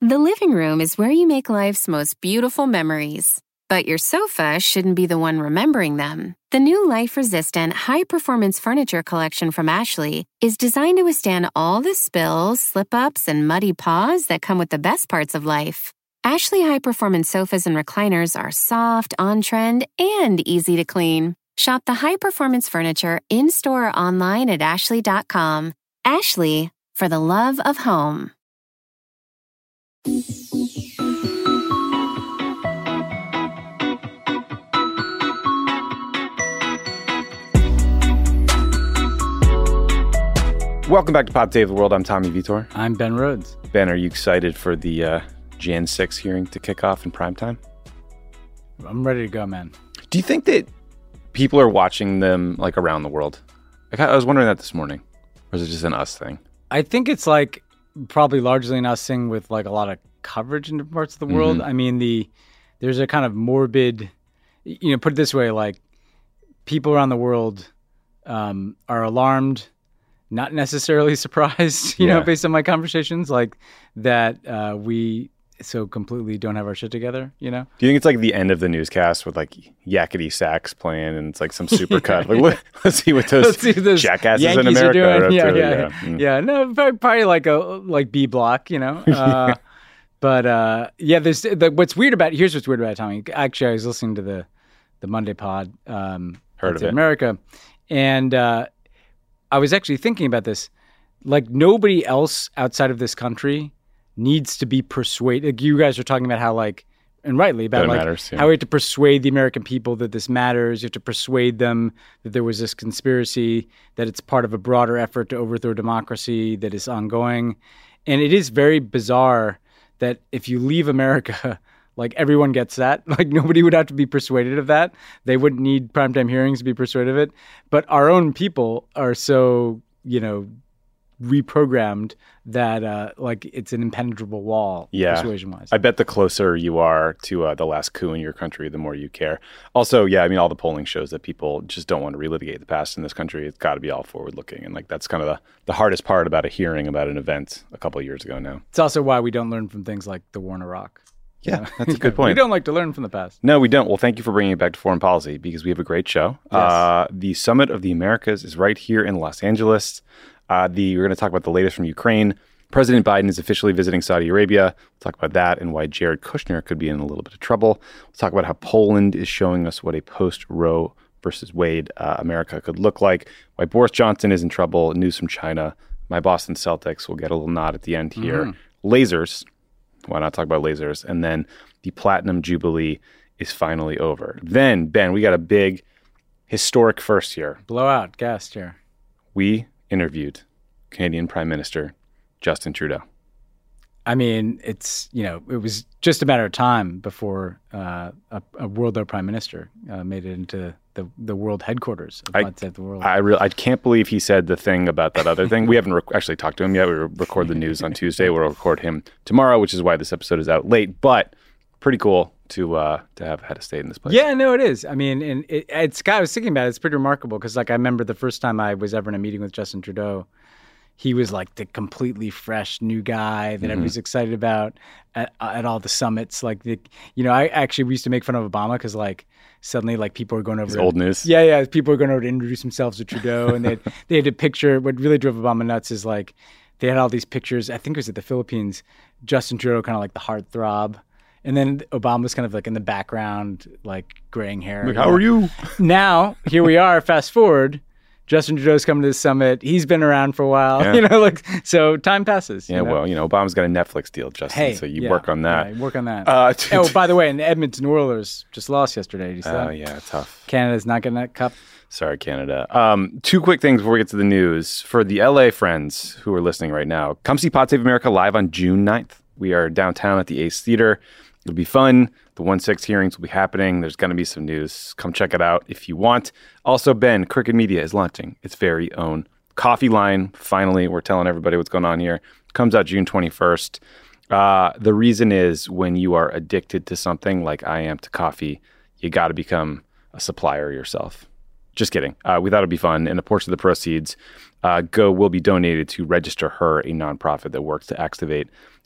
The living room is where you make life's most beautiful memories. But your sofa shouldn't be the one remembering them. The new life-resistant, high-performance furniture collection from Ashley is designed to withstand all the spills, slip-ups, and muddy paws that come with the best parts of life. Ashley high-performance sofas and recliners are soft, on-trend, and easy to clean. Shop the high-performance furniture in-store or online at ashley.com. Ashley, for the love of home. Welcome back to Pod Save the World. I'm Tommy Vitor. I'm Ben Rhodes. Ben, are you excited for the Jan 6 hearing to kick off in primetime? I'm ready to go, man. Do you think that people are watching them like around the world? I was wondering that this morning. Or is it just an us thing? I think it's like probably largely an us thing with like a lot of coverage in different parts of the world. Mm-hmm. I mean, there's a kind of morbid, put it this way, like people around the world are alarmed, not necessarily surprised, based on my conversations, like that we so completely don't have our shit together, Do you think it's like the end of the newscast with like yakety sax playing and it's like some super cut? Like, let's see what those jackasses Yankees in America are doing. Yeah. Yeah, no, probably like B block, But there's what's weird about it, Tommy. Actually, I was listening to the Monday pod, Heard of it, America, and I was actually thinking about this. Like nobody else outside of this country needs to be persuaded. Like you guys are talking about how and rightly about how we have to persuade the American people that this matters. You have to persuade them that there was this conspiracy, that it's part of a broader effort to overthrow democracy that is ongoing. And it is very bizarre that if you leave America, like everyone gets that. Like nobody would have to be persuaded of that. They wouldn't need primetime hearings to be persuaded of it. But our own people are so, reprogrammed that it's an impenetrable wall persuasion-wise. I bet the closer you are to the last coup in your country, the more you care. Also, all the polling shows that people just don't want to relitigate the past in this country. It's got to be all forward-looking. And that's kind of the hardest part about a hearing about an event a couple of years ago now. It's also why we don't learn from things like the war in Iraq. Yeah, that's a good point. We don't like to learn from the past. No, we don't. Well, thank you for bringing it back to foreign policy because we have a great show. Yes. The Summit of the Americas is right here in Los Angeles. We're going to talk about the latest from Ukraine. President Biden is officially visiting Saudi Arabia. We'll talk about that and why Jared Kushner could be in a little bit of trouble. We'll talk about how Poland is showing us what a post-Roe versus Wade America could look like, why Boris Johnson is in trouble, news from China. My Boston Celtics will get a little nod at the end here. Lasers. Why not talk about lasers? And then the Platinum Jubilee is finally over. Then, Ben, we got a big historic first here. Blowout guest here. We interviewed Canadian Prime Minister Justin Trudeau. I mean, it was just a matter of time before a world prime minister made it into the world headquarters of Pod Save the World. I can't believe he said the thing about that other thing. We haven't actually talked to him yet. We record the news on Tuesday. We'll record him tomorrow, which is why this episode is out late. But pretty cool to have had a stay in this place. Yeah, no, it is. I mean, and I was thinking about it. It's pretty remarkable because, I remember the first time I was ever in a meeting with Justin Trudeau, he was like the completely fresh new guy that everybody's excited about at all the summits. I actually we used to make fun of Obama because suddenly people were going over old news. Yeah, people were going over to introduce themselves to Trudeau, and they had a picture. What really drove Obama nuts is they had all these pictures. I think it was at the Philippines. Justin Trudeau kind of like the heartthrob. And then Obama's kind of in the background, graying hair. How are you? Now, here we are, fast forward. Justin Trudeau's coming to the summit. He's been around for a while, so time passes. Yeah, well, Obama's got a Netflix deal, Justin, so you work on that. Yeah, work on that. By the way, and the Edmonton Oilers just lost yesterday. Oh, yeah, tough. Canada's not getting that cup. Sorry, Canada. Two quick things before we get to the news. For the LA friends who are listening right now, come see Pod Save America live on June 9th. We are downtown at the Ace Theater. It'll be fun. The 1/6 hearings will be happening. There's going to be some news. Come check it out if you want. Also, Ben, Crooked Media is launching its very own coffee line. Finally, we're telling everybody what's going on here. Comes out June 21st. The reason is when you are addicted to something like I am to coffee, you got to become a supplier yourself. Just kidding. We thought it'd be fun. And a portion of the proceeds will be donated to Register Her, a nonprofit that works to activate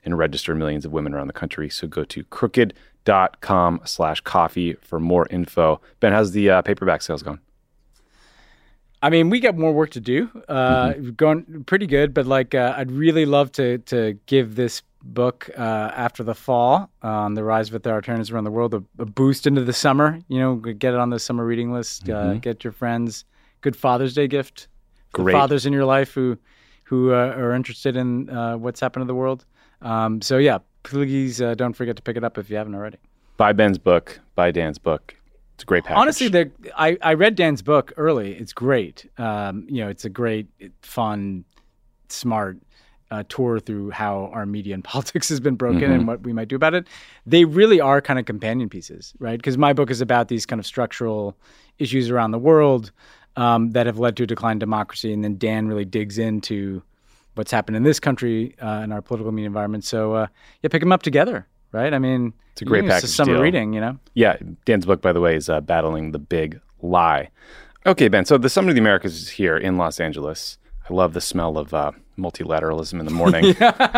and register millions of women around the country. So go to crooked.com/coffee for more info. Ben, how's the paperback sales going? I mean, we got more work to do. Going pretty good, but I'd really love to give this book after the fall on the rise of authoritarianism around the world a boost into the summer. Get it on the summer reading list. Get your friends. Good Father's Day gift. Great. The fathers in your life who are interested in what's happened to the world. So yeah, please don't forget to pick it up if you haven't already. Buy Ben's book. Buy Dan's book. It's a great package. Honestly, I read Dan's book early. It's great. It's a great, fun, smart tour through how our media and politics has been broken and what we might do about it. They really are kind of companion pieces, right? Because my book is about these kind of structural issues around the world that have led to a decline in democracy. And then Dan really digs into what's happened in this country and our political media environment. So pick them up together, right? I mean, it's a great package. It's a summer deal. reading, Yeah, Dan's book, by the way, is Battling the Big Lie. Okay, Ben, so the Summit of the Americas is here in Los Angeles. I love the smell of multilateralism in the morning.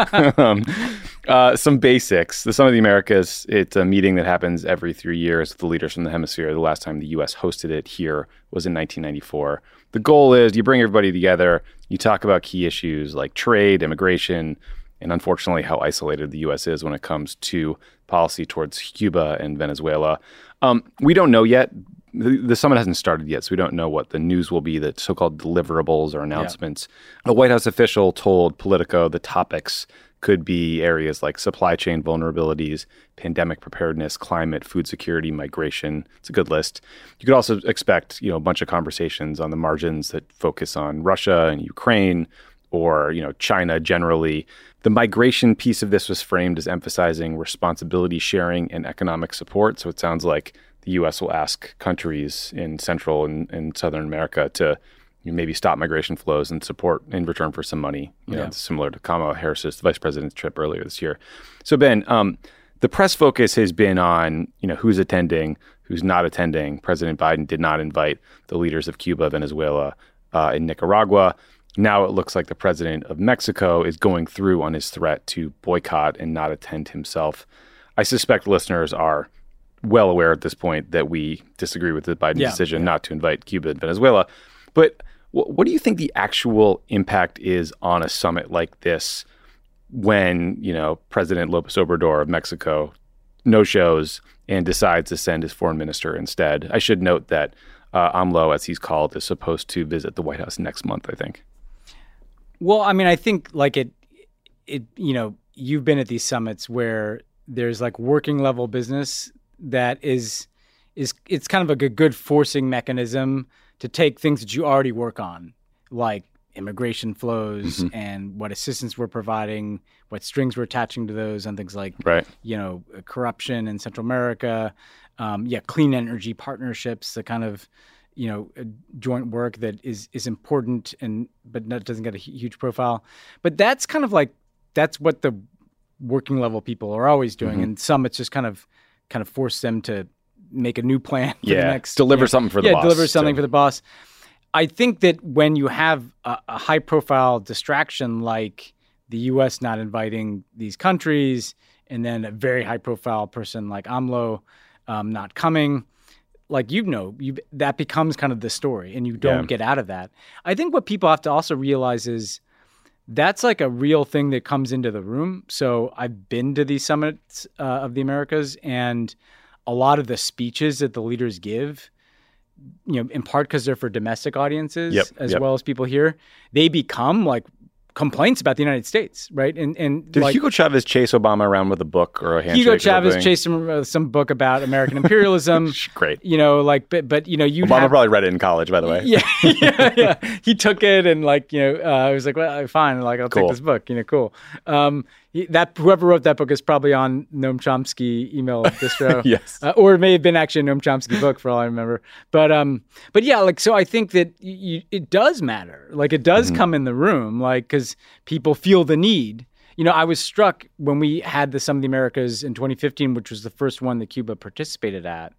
Some basics. The Summit of the Americas, it's a meeting that happens every 3 years with the leaders from the hemisphere. The last time the U.S. hosted it here was in 1994. The goal is you bring everybody together, you talk about key issues like trade, immigration, and unfortunately how isolated the U.S. is when it comes to policy towards Cuba and Venezuela. We don't know yet. The summit hasn't started yet, so we don't know what the news will be, the so-called deliverables or announcements. Yeah. A White House official told Politico the topics could be areas like supply chain vulnerabilities, pandemic preparedness, climate, food security, migration. It's a good list. You could also expect, a bunch of conversations on the margins that focus on Russia and Ukraine or, China generally. The migration piece of this was framed as emphasizing responsibility sharing and economic support. So it sounds like the U.S. will ask countries in Central and Southern America to maybe stop migration flows and support in return for some money, similar to Kamala Harris's, the vice president's trip earlier this year. So, Ben, the press focus has been on, who's attending, who's not attending. President Biden did not invite the leaders of Cuba, Venezuela, and Nicaragua. Now it looks like the president of Mexico is going through on his threat to boycott and not attend himself. I suspect listeners are well aware at this point that we disagree with the Biden decision not to invite Cuba and Venezuela. But what do you think the actual impact is on a summit like this when, President López Obrador of Mexico no-shows and decides to send his foreign minister instead? I should note that AMLO, as he's called, is supposed to visit the White House next month, I think. Well, I mean, I think you've been at these summits where there's working level business that it's kind of a good forcing mechanism to take things that you already work on, like immigration flows and what assistance we're providing, what strings we're attaching to those, and things like corruption in Central America, clean energy partnerships, the kind of joint work that is important but doesn't get a huge profile. But that's kind of that's what the working level people are always doing, and summits just kind of force them to make a new plan for the next. Deliver something for the boss. Deliver something for the boss. I think that when you have a high profile distraction like the U.S. not inviting these countries, and then a very high profile person like AMLO not coming, that becomes kind of the story, and you don't get out of that. I think what people have to also realize is that's a real thing that comes into the room. So I've been to these summits of the Americas, and a lot of the speeches that the leaders give, in part because they're for domestic audiences well as people here, they become complaints about the United States, right? And did Hugo Chavez chase Obama around with a book or a handshake? Hugo Chavez chased him with some book about American imperialism. Great. Obama probably read it in college, by the way. Yeah. He took it and I was like, well, fine, I'll take this book. Cool. Whoever wrote that book is probably on Noam Chomsky email distro. Yes. Or it may have been actually a Noam Chomsky book for all I remember. But so I think that it does matter. It does come in the room, because people feel the need. I was struck when we had the Summit of the Americas in 2015, which was the first one that Cuba participated at.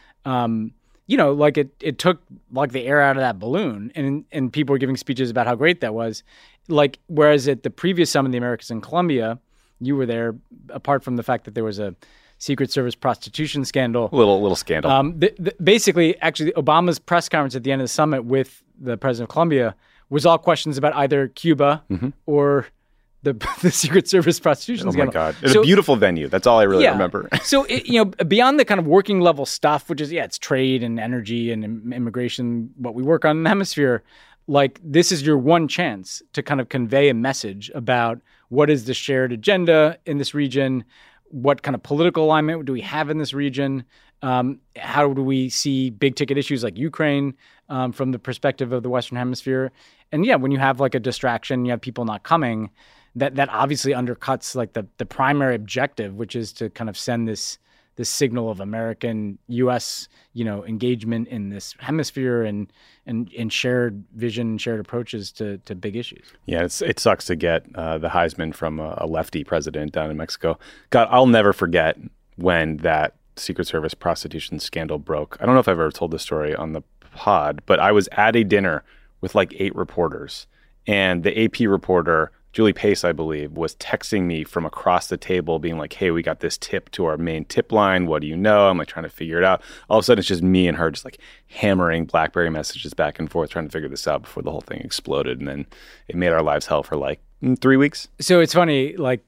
It took the air out of that balloon, and people were giving speeches about how great that was. Whereas at the previous Summit of the Americas in Colombia, you were there, apart from the fact that there was a Secret Service prostitution scandal. Little scandal. Basically, actually, Obama's press conference at the end of the summit with the president of Colombia was all questions about either Cuba or the Secret Service prostitution scandal. Oh my God. It's a beautiful venue. That's all I really remember. So, beyond the kind of working level stuff, which is, it's trade and energy and immigration, what we work on in the hemisphere, like this is your one chance to kind of convey a message about what is the shared agenda in this region, what kind of political alignment do we have in this region, how do we see big ticket issues like Ukraine from the perspective of the Western Hemisphere. And when you have like a distraction, you have people not coming, that obviously undercuts like the primary objective, which is to kind of send this signal of American U.S. engagement in this hemisphere and shared vision, shared approaches to big issues. Yeah, it sucks to get the Heisman from a lefty president down in Mexico. God, I'll never forget when that Secret Service prostitution scandal broke. I don't know if I've ever told this story on the pod, but I was at a dinner with like 8 reporters, and the AP reporter, Julie Pace, I believe, was texting me from across the table being like, hey, we got this tip to our main tip line. What do you know? I'm like trying to figure it out. All of a sudden, it's just me and her just like hammering BlackBerry messages back and forth, trying to figure this out before the whole thing exploded. And then it made our lives hell for like 3 weeks. So it's funny, like,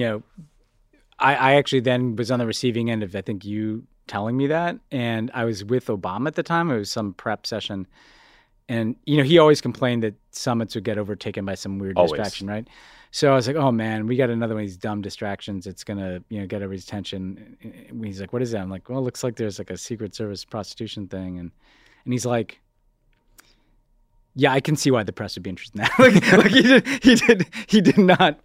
I actually then was on the receiving end of, I think, you telling me that. And I was with Obama at the time. It was some prep session. And, he always complained that summits would get overtaken by some weird distraction, right? So I was like, oh, man, we got another one of these dumb distractions. It's going to, get everybody's attention. And he's like, what is that? I'm like, well, it looks like there's like a Secret Service prostitution thing. And he's like, yeah, I can see why the press would be interested in that. He did not,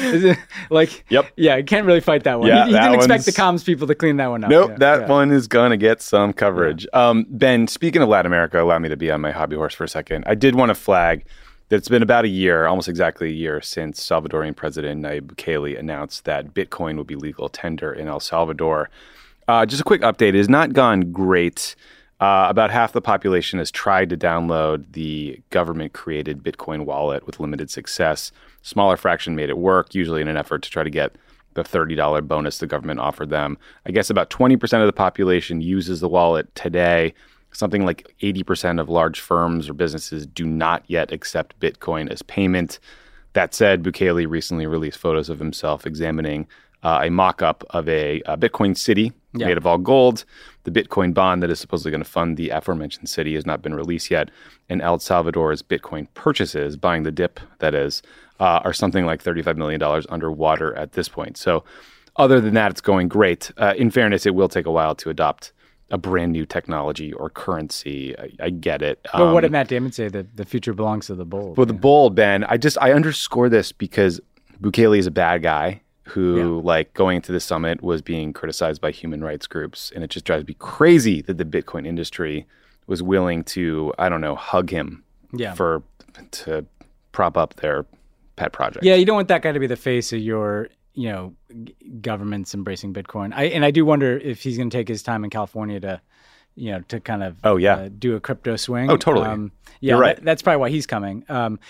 yep. Yeah, I can't really fight that one. Yeah, he didn't expect the comms people to clean that one up. Nope, that one is going to get some coverage. Yeah. Ben, speaking of Latin America, allow me to be on my hobby horse for a second. I did want to flag that it's been about a year, almost exactly a year, since Salvadorian President Nayib Bukele announced that Bitcoin would be legal tender in El Salvador. Just a quick update. It has not gone great. About half the population has tried to download the government-created Bitcoin wallet with limited success. Smaller fraction made it work, usually in an effort to try to get the $30 bonus the government offered them. I guess about 20% of the population uses the wallet today. Something like 80% of large firms or businesses do not yet accept Bitcoin as payment. That said, Bukele recently released photos of himself examining a mock-up of a Bitcoin city made of all gold. The Bitcoin bond that is supposedly going to fund the aforementioned city has not been released yet. And El Salvador's Bitcoin purchases, buying the dip, that is, are something like $35 million underwater at this point. So other than that, it's going great. In fairness, it will take a while to adopt a brand new technology or currency. I get it. But what did Matt Damon say? That the future belongs to the bold. Well, the bold, Ben, I underscore this because Bukele is a bad guy who, like, going into the summit was being criticized by human rights groups. And it just drives me crazy that the Bitcoin industry was willing to, I don't know, hug him to prop up their pet project. Yeah, you don't want that guy to be the face of your, governments embracing Bitcoin. I do wonder if he's going to take his time in California to, to kind of do a crypto swing. Oh, totally. You're right. That's probably why he's coming.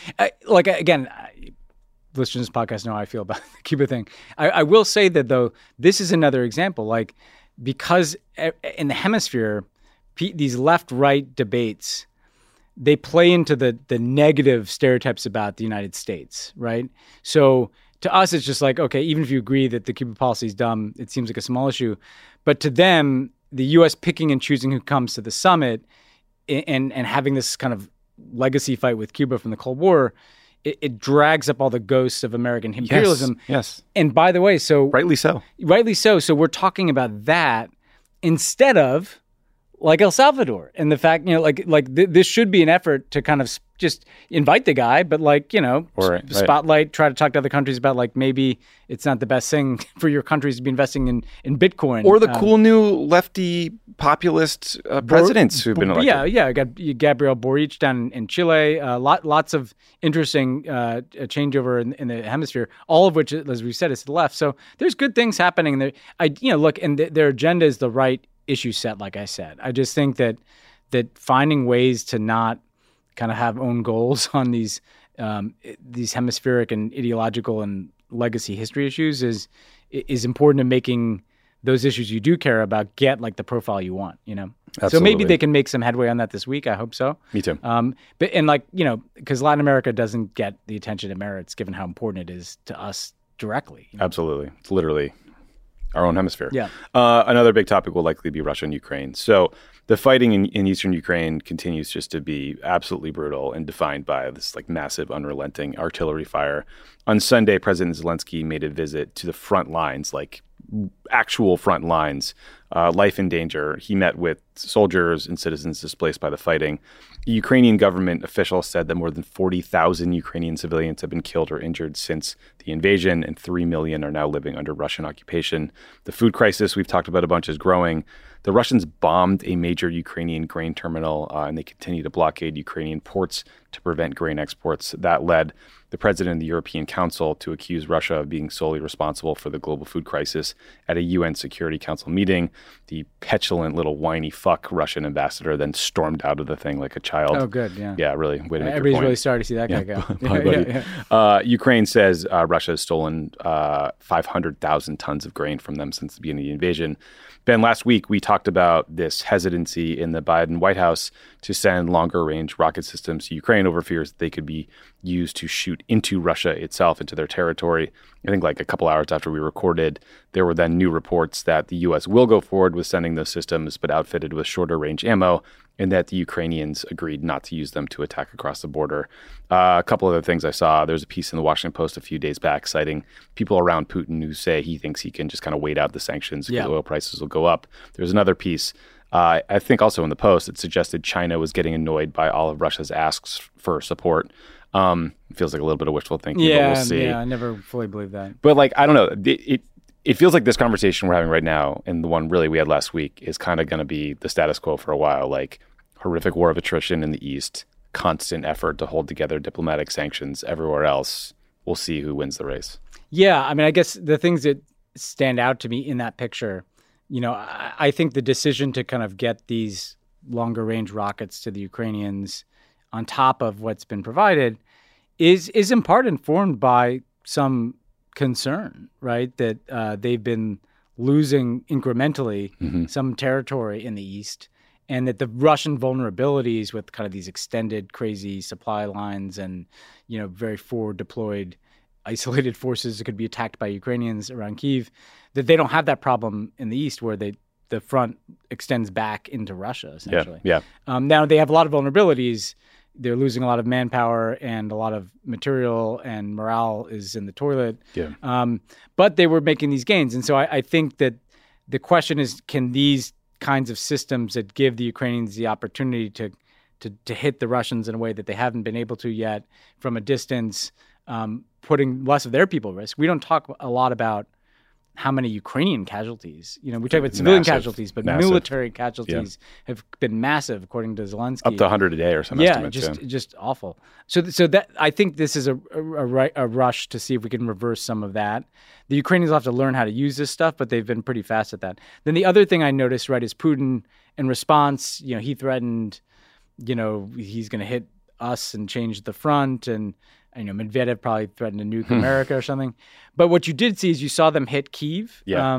Listeners to this podcast know how I feel about the Cuba thing. I will say that, though, this is another example. Like, because in the hemisphere, these left-right debates, they play into the negative stereotypes about the United States, right? So to us, it's just like, okay, even if you agree that the Cuba policy is dumb, it seems like a small issue. But to them, the U.S. picking and choosing who comes to the summit and having this kind of legacy fight with Cuba from the Cold War, it drags up all the ghosts of American imperialism. Yes. And by the way, rightly so. So we're talking about that instead of like El Salvador and the fact, this should be an effort to kind of just invite the guy, but spotlight, try to talk to other countries about like maybe it's not the best thing for your countries to be investing in Bitcoin. Or the cool new lefty populist presidents who've been elected. Yeah. I got Gabriel Boric down in Chile. Lots of interesting changeover in the hemisphere, all of which, as we said, is to the left. So there's good things happening there. And their agenda is the right issue set, like I said. I just think that finding ways to not kind of have own goals on these hemispheric and ideological and legacy history issues is important to making those issues you do care about get like the profile you want, you know? Absolutely. So maybe they can make some headway on that this week. I hope so. Me too. But and like, you know, because Latin America doesn't get the attention it merits given how important it is to us directly. You know? Absolutely. It's literally our own hemisphere. Yeah. Another big topic will likely be Russia and Ukraine. So the fighting in eastern Ukraine continues just to be absolutely brutal and defined by this like massive, unrelenting artillery fire. On Sunday, President Zelensky made a visit to the front lines, like actual front lines, life in danger. He met with soldiers and citizens displaced by the fighting. The Ukrainian government officials said that more than 40,000 Ukrainian civilians have been killed or injured since the invasion, and 3 million are now living under Russian occupation. The food crisis we've talked about a bunch is growing. The Russians bombed a major Ukrainian grain terminal, and they continue to blockade Ukrainian ports to prevent grain exports. That led the president of the European Council to accuse Russia of being solely responsible for the global food crisis at a UN Security Council meeting. The petulant little whiny fuck Russian ambassador then stormed out of the thing like a child. Oh, good. Yeah. Yeah, really. Way to make Everybody's your point. really sorry to see that guy go. Bye, buddy. Ukraine says Russia has stolen 500,000 tons of grain from them since the beginning of the invasion. Ben, last week we talked about this hesitancy in the Biden White House to send longer-range rocket systems to Ukraine over fears that they could be used to shoot into Russia itself, into their territory. I think like a couple hours after we recorded, there were then new reports that the U.S. will go forward with sending those systems, but outfitted with shorter-range ammo, and that the Ukrainians agreed not to use them to attack across the border. A couple other things I saw. There's a piece in the Washington Post a few days back citing people around Putin who say he thinks he can just kind of wait out the sanctions because oil prices will go up. There's another piece, I think also in the Post, that suggested China was getting annoyed by all of Russia's asks for support. It feels like a little bit of wishful thinking, but we'll see. Yeah, I never fully believed that. But like, I don't know. It feels like this conversation we're having right now and the one really we had last week is kind of going to be the status quo for a while. Like horrific war of attrition in the East, constant effort to hold together diplomatic sanctions everywhere else. We'll see who wins the race. Yeah, I mean, I guess the things that stand out to me in that picture, you know, I think the decision to kind of get these longer range rockets to the Ukrainians on top of what's been provided is in part informed by some concern, right? That they've been losing incrementally some territory in the East, and that the Russian vulnerabilities with kind of these extended crazy supply lines and, you know, very forward deployed isolated forces that could be attacked by Ukrainians around Kyiv, that they don't have that problem in the East where the front extends back into Russia, essentially. Yeah. Now, they have a lot of vulnerabilities. They're losing a lot of manpower and a lot of material, and morale is in the toilet. Yeah. But they were making these gains. And so I think that the question is, can these kinds of systems that give the Ukrainians the opportunity to hit the Russians in a way that they haven't been able to yet from a distance, putting less of their people at risk? We don't talk a lot about how many Ukrainian casualties. You know, we talk about civilian casualties, but military casualties have been massive, according to Zelensky. Up to 100 a day or some estimates. Just awful. So that I think this is a rush to see if we can reverse some of that. The Ukrainians will have to learn how to use this stuff, but they've been pretty fast at that. Then the other thing I noticed, right, is Putin in response, you know, he threatened, you know, he's going to hit us and change the front, and you know, Medvedev probably threatened to nuke America or something. But what you did see is you saw them hit Kyiv. Yeah.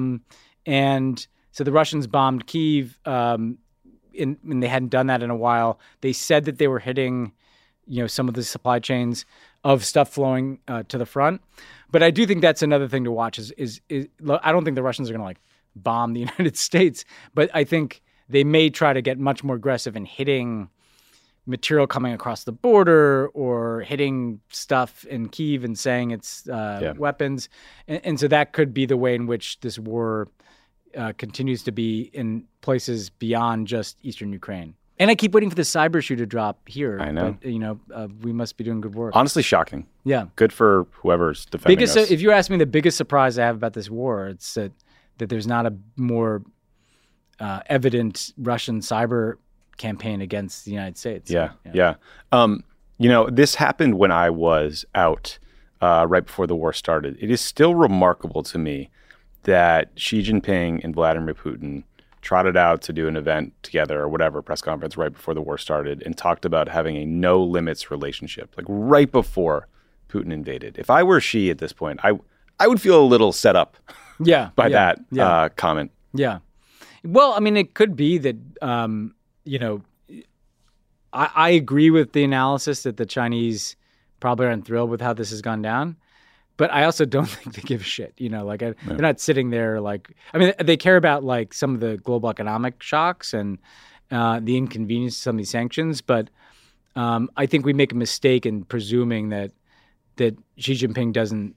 And so the Russians bombed Kyiv, and they hadn't done that in a while. They said that they were hitting, you know, some of the supply chains of stuff flowing to the front. But I do think that's another thing to watch is I don't think the Russians are going to like bomb the United States, but I think they may try to get much more aggressive in hitting material coming across the border or hitting stuff in Kyiv and saying it's weapons. And so that could be the way in which this war continues to be in places beyond just eastern Ukraine. And I keep waiting for the cyber shoe to drop here. I know. But, you know, we must be doing good work. Honestly, shocking. Yeah. Good for whoever's defending us. If you ask me the biggest surprise I have about this war, it's that there's not a more evident Russian cyber campaign against the United States. Yeah. You know, this happened when I was out right before the war started. It is still remarkable to me that Xi Jinping and Vladimir Putin trotted out to do an event together or whatever, press conference right before the war started, and talked about having a no limits relationship, like right before Putin invaded. If I were Xi at this point, I would feel a little set up by yeah. that comment. Yeah. Well, I mean, it could be that, I agree with the analysis that the Chinese probably aren't thrilled with how this has gone down. But I also don't think they give a shit. They're not sitting there they care about like some of the global economic shocks and the inconvenience of some of these sanctions. But I think we make a mistake in presuming that Xi Jinping doesn't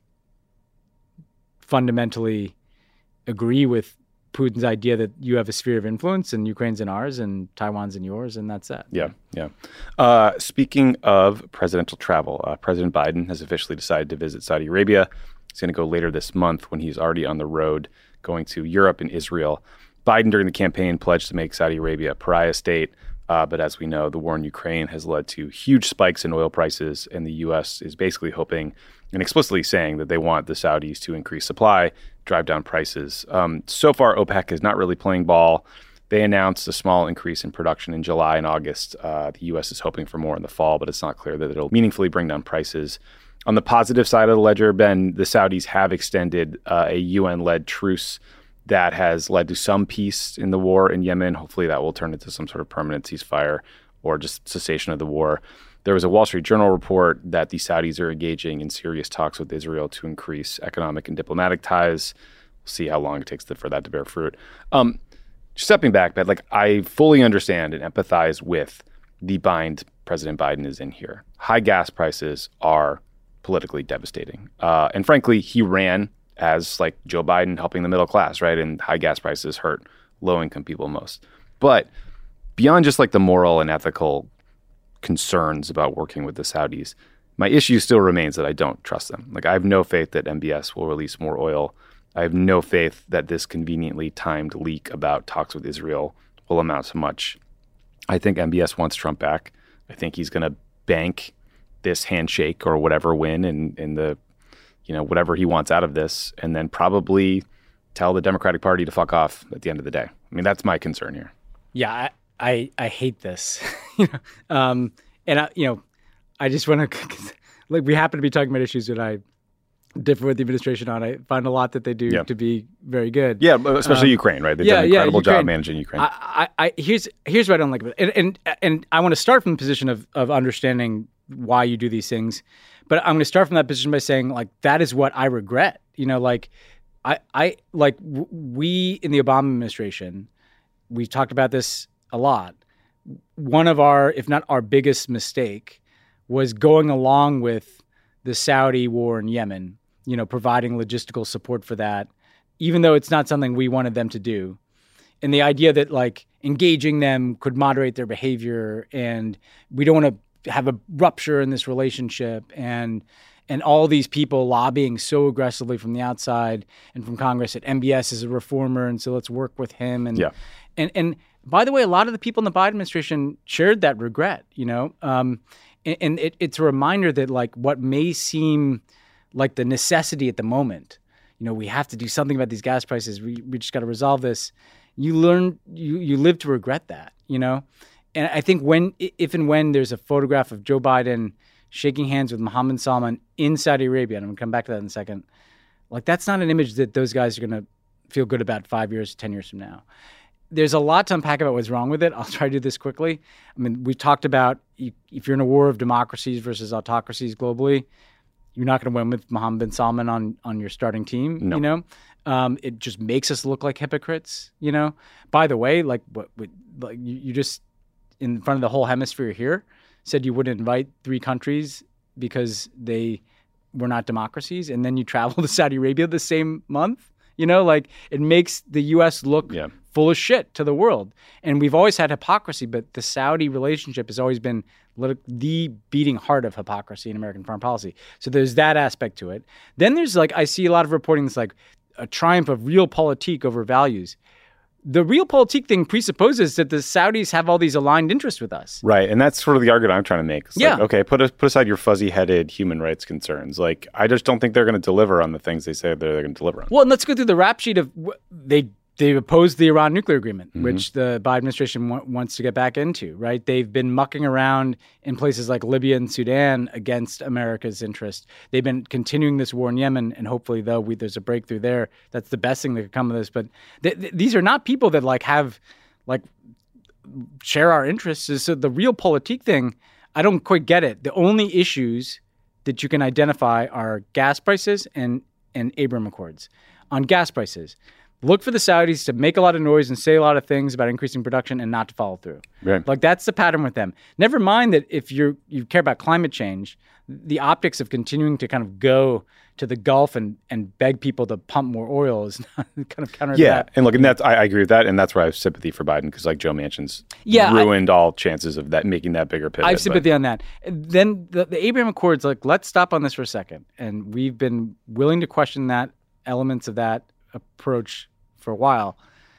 fundamentally agree with Putin's idea that you have a sphere of influence and Ukraine's in ours and Taiwan's in yours, and that's that. Yeah. Speaking of presidential travel, President Biden has officially decided to visit Saudi Arabia. He's going to go later this month when he's already on the road going to Europe and Israel. Biden, during the campaign, pledged to make Saudi Arabia a pariah state. But as we know, the war in Ukraine has led to huge spikes in oil prices, and the U.S. is basically hoping and explicitly saying that they want the Saudis to increase supply, drive down prices. So far, OPEC is not really playing ball. They announced a small increase in production in July and August. The U.S. is hoping for more in the fall, but it's not clear that it'll meaningfully bring down prices. On the positive side of the ledger, Ben, the Saudis have extended a UN-led truce that has led to some peace in the war in Yemen. Hopefully that will turn into some sort of permanent ceasefire or just cessation of the war. There was a Wall Street Journal report that the Saudis are engaging in serious talks with Israel to increase economic and diplomatic ties. We'll see how long it takes for that to bear fruit. Stepping back, but I fully understand and empathize with the bind President Biden is in here. High gas prices are politically devastating. And frankly, he ran as Joe Biden helping the middle class, right? And high gas prices hurt low-income people most. But beyond just the moral and ethical concerns about working with the Saudis, my issue still remains that I don't trust them. I have no faith that MBS will release more oil. I have no faith that this conveniently timed leak about talks with Israel will amount to much. I think MBS wants Trump back. I think he's going to bank this handshake or whatever win in the whatever he wants out of this, and then probably tell the Democratic Party to fuck off at the end of the day. I mean, that's my concern here. Yeah, I hate this. And I just want to we happen to be talking about issues that I differ with the administration on. I find a lot that they do to be very good. Yeah, especially Ukraine, right? They've done an incredible job managing Ukraine. Here's what I don't like about it. And I want to start from the position of understanding why you do these things. But I'm going to start from that position by saying, that is what I regret. We in the Obama administration, we talked about this a lot. One of our, if not our biggest mistake, was going along with the Saudi war in Yemen, providing logistical support for that, even though it's not something we wanted them to do. And the idea that engaging them could moderate their behavior, and we don't want to have a rupture in this relationship, and all these people lobbying so aggressively from the outside and from Congress that MBS is a reformer, and so let's work with him. And by the way, a lot of the people in the Biden administration shared that regret, and it's a reminder that what may seem like the necessity at the moment, we have to do something about these gas prices. We just got to resolve this. You live to regret that, And I think if and when there's a photograph of Joe Biden shaking hands with Mohammed Salman in Saudi Arabia, and I'm going to come back to that in a second, that's not an image that those guys are going to feel good about 5 years, 10 years from now. There's a lot to unpack about what's wrong with it. I'll try to do this quickly. I mean, we talked about if you're in a war of democracies versus autocracies globally, you're not going to win with Mohammed bin Salman on your starting team, No. It just makes us look like hypocrites, By the way, you just in front of the whole hemisphere here said you wouldn't invite 3 countries because they were not democracies, and then you travel to Saudi Arabia the same month. It makes the U.S. look full of shit to the world. And we've always had hypocrisy, but the Saudi relationship has always been the beating heart of hypocrisy in American foreign policy. So there's that aspect to it. Then there's I see a lot of reporting that's a triumph of realpolitik over values. The realpolitik thing presupposes that the Saudis have all these aligned interests with us. Right. And that's sort of the argument I'm trying to make. It's okay, put aside your fuzzy-headed human rights concerns. I just don't think they're going to deliver on the things they say they're going to deliver on. Well, and let's go through the rap sheet of they They opposed the Iran nuclear agreement, which the Biden administration wants to get back into, right? They've been mucking around in places like Libya and Sudan against America's interest. They've been continuing this war in Yemen, and hopefully, though, there's a breakthrough there. That's the best thing that could come of this. But these are not people that share our interests. So the realpolitik thing, I don't quite get it. The only issues that you can identify are gas prices and Abraham Accords. On gas prices, look for the Saudis to make a lot of noise and say a lot of things about increasing production and not to follow through. Right. Like that's the pattern with them. Never mind that if you care about climate change, the optics of continuing to kind of go to the Gulf and beg people to pump more oil is kind of counter to that. And look, and I agree with that, and that's where I have sympathy for Biden, because like Joe Manchin's ruined all chances of that making that bigger pivot. I have sympathy on that. Then the Abraham Accords, like, let's stop on this for a second. And we've been willing to question that elements of that approach for a while.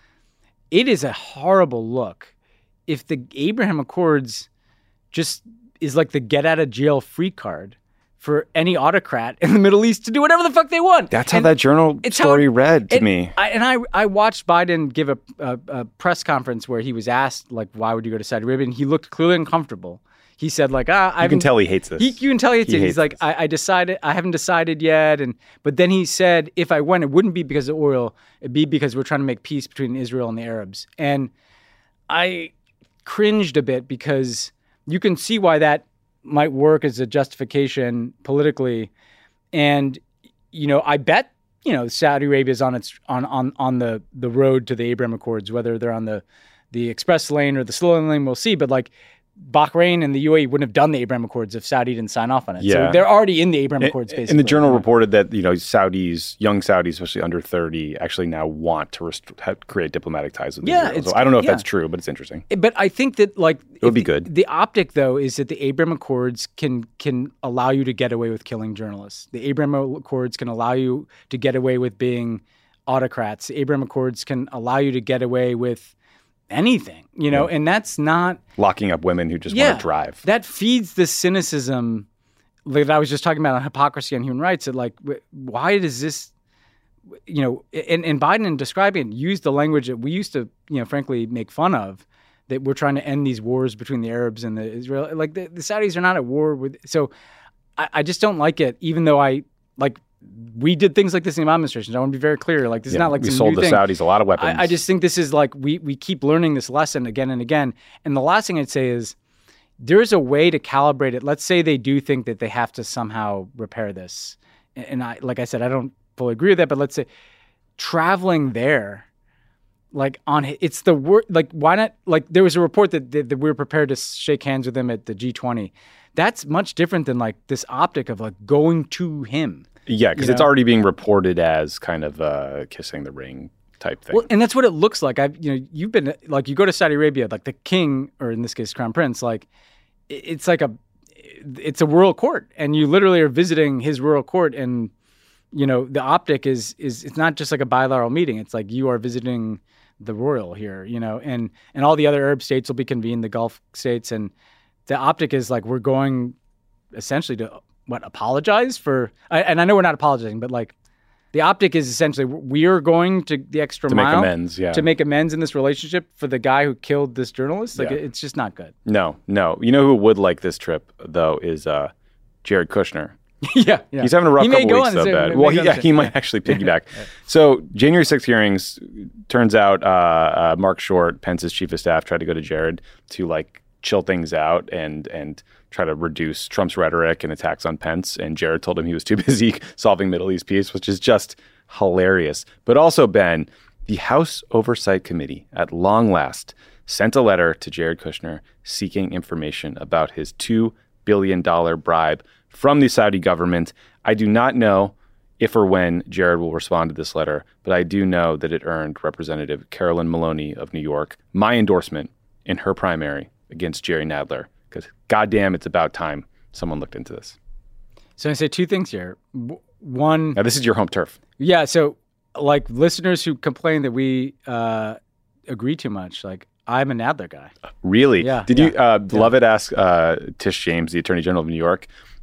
It is a horrible look if the Abraham Accords just is like the get out of jail free card for any autocrat in the Middle East to do whatever the fuck they want. That's how that journal story read to me. I watched Biden give a press conference where he was asked, like, why would you go to Saudi Arabia? And he looked clearly uncomfortable. He said, like, you can tell he hates this. You can tell he hates it. He's like, I haven't decided yet. But then he said, if I went, it wouldn't be because of oil. It'd be because we're trying to make peace between Israel and the Arabs. And I cringed a bit because you can see why that might work as a justification politically. And, I bet, Saudi Arabia is on the road to the Abraham Accords, whether they're on the express lane or the slow lane, we'll see. But like, Bahrain and the UAE wouldn't have done the Abraham Accords if Saudi didn't sign off on it. Yeah. So they're already in the Abraham Accords, basically. And the journal reported that, young Saudis, especially under 30, actually now want to create diplomatic ties with Israel. So I don't know if that's true, but it's interesting. But I think that, like, it would be good. The optic, though, is that the Abraham Accords can allow you to get away with killing journalists. The Abraham Accords can allow you to get away with being autocrats. The Abraham Accords can allow you to get away with anything, and that's not locking up women who just want to drive. That feeds the cynicism that I was just talking about on hypocrisy on human rights. That, like, why does this, and Biden in describing it used the language that we used to, frankly, make fun of, that we're trying to end these wars between the Arabs and the Israel. Like the Saudis are not at war with. So I just don't like it, even though we did things like this in the Obama administration. I want to be very clear. Like, this is not like we sold the Saudis a lot of weapons. I just think this is like we keep learning this lesson again and again. And the last thing I'd say is there is a way to calibrate it. Let's say they do think that they have to somehow repair this. And like I said, I don't fully agree with that. But let's say traveling there, like it's the word. Like, why not? Like, there was a report that we were prepared to shake hands with them at the G20. That's much different than like this optic of like going to him. Yeah, because it's already being reported as kind of kissing the ring type thing. Well, and that's what it looks like. You've been like, you go to Saudi Arabia, like the king, or in this case, Crown Prince, like it's a royal court, and you literally are visiting his royal court, and the optic is it's not just like a bilateral meeting. It's like you are visiting the royal here, and all the other Arab states will be convened, the Gulf states, and the optic is like we're going essentially to apologize for, and I know we're not apologizing, but like the optic is essentially we are going to the extra mile to make amends in this relationship for the guy who killed this journalist. Like, it's just not good. No. Who would like this trip though is Jared Kushner. Yeah. He's having a rough couple weeks though, bad. Well, he might actually piggyback. So January 6th hearings, turns out Mark Short, Pence's chief of staff, tried to go to Jared to like chill things out and try to reduce Trump's rhetoric and attacks on Pence. And Jared told him he was too busy solving Middle East peace, which is just hilarious. But also, Ben, the House Oversight Committee, at long last, sent a letter to Jared Kushner seeking information about his $2 billion bribe from the Saudi government. I do not know if or when Jared will respond to this letter, but I do know that it earned Representative Carolyn Maloney of New York my endorsement in her primary against Jerry Nadler, because goddamn, it's about time someone looked into this. So I say two things here. One, now this is your home turf. Yeah. So like listeners who complain that we agree too much, like I'm a Nadler guy. Really? Yeah. Did you, Lovett asked Tish James, the Attorney General of New York,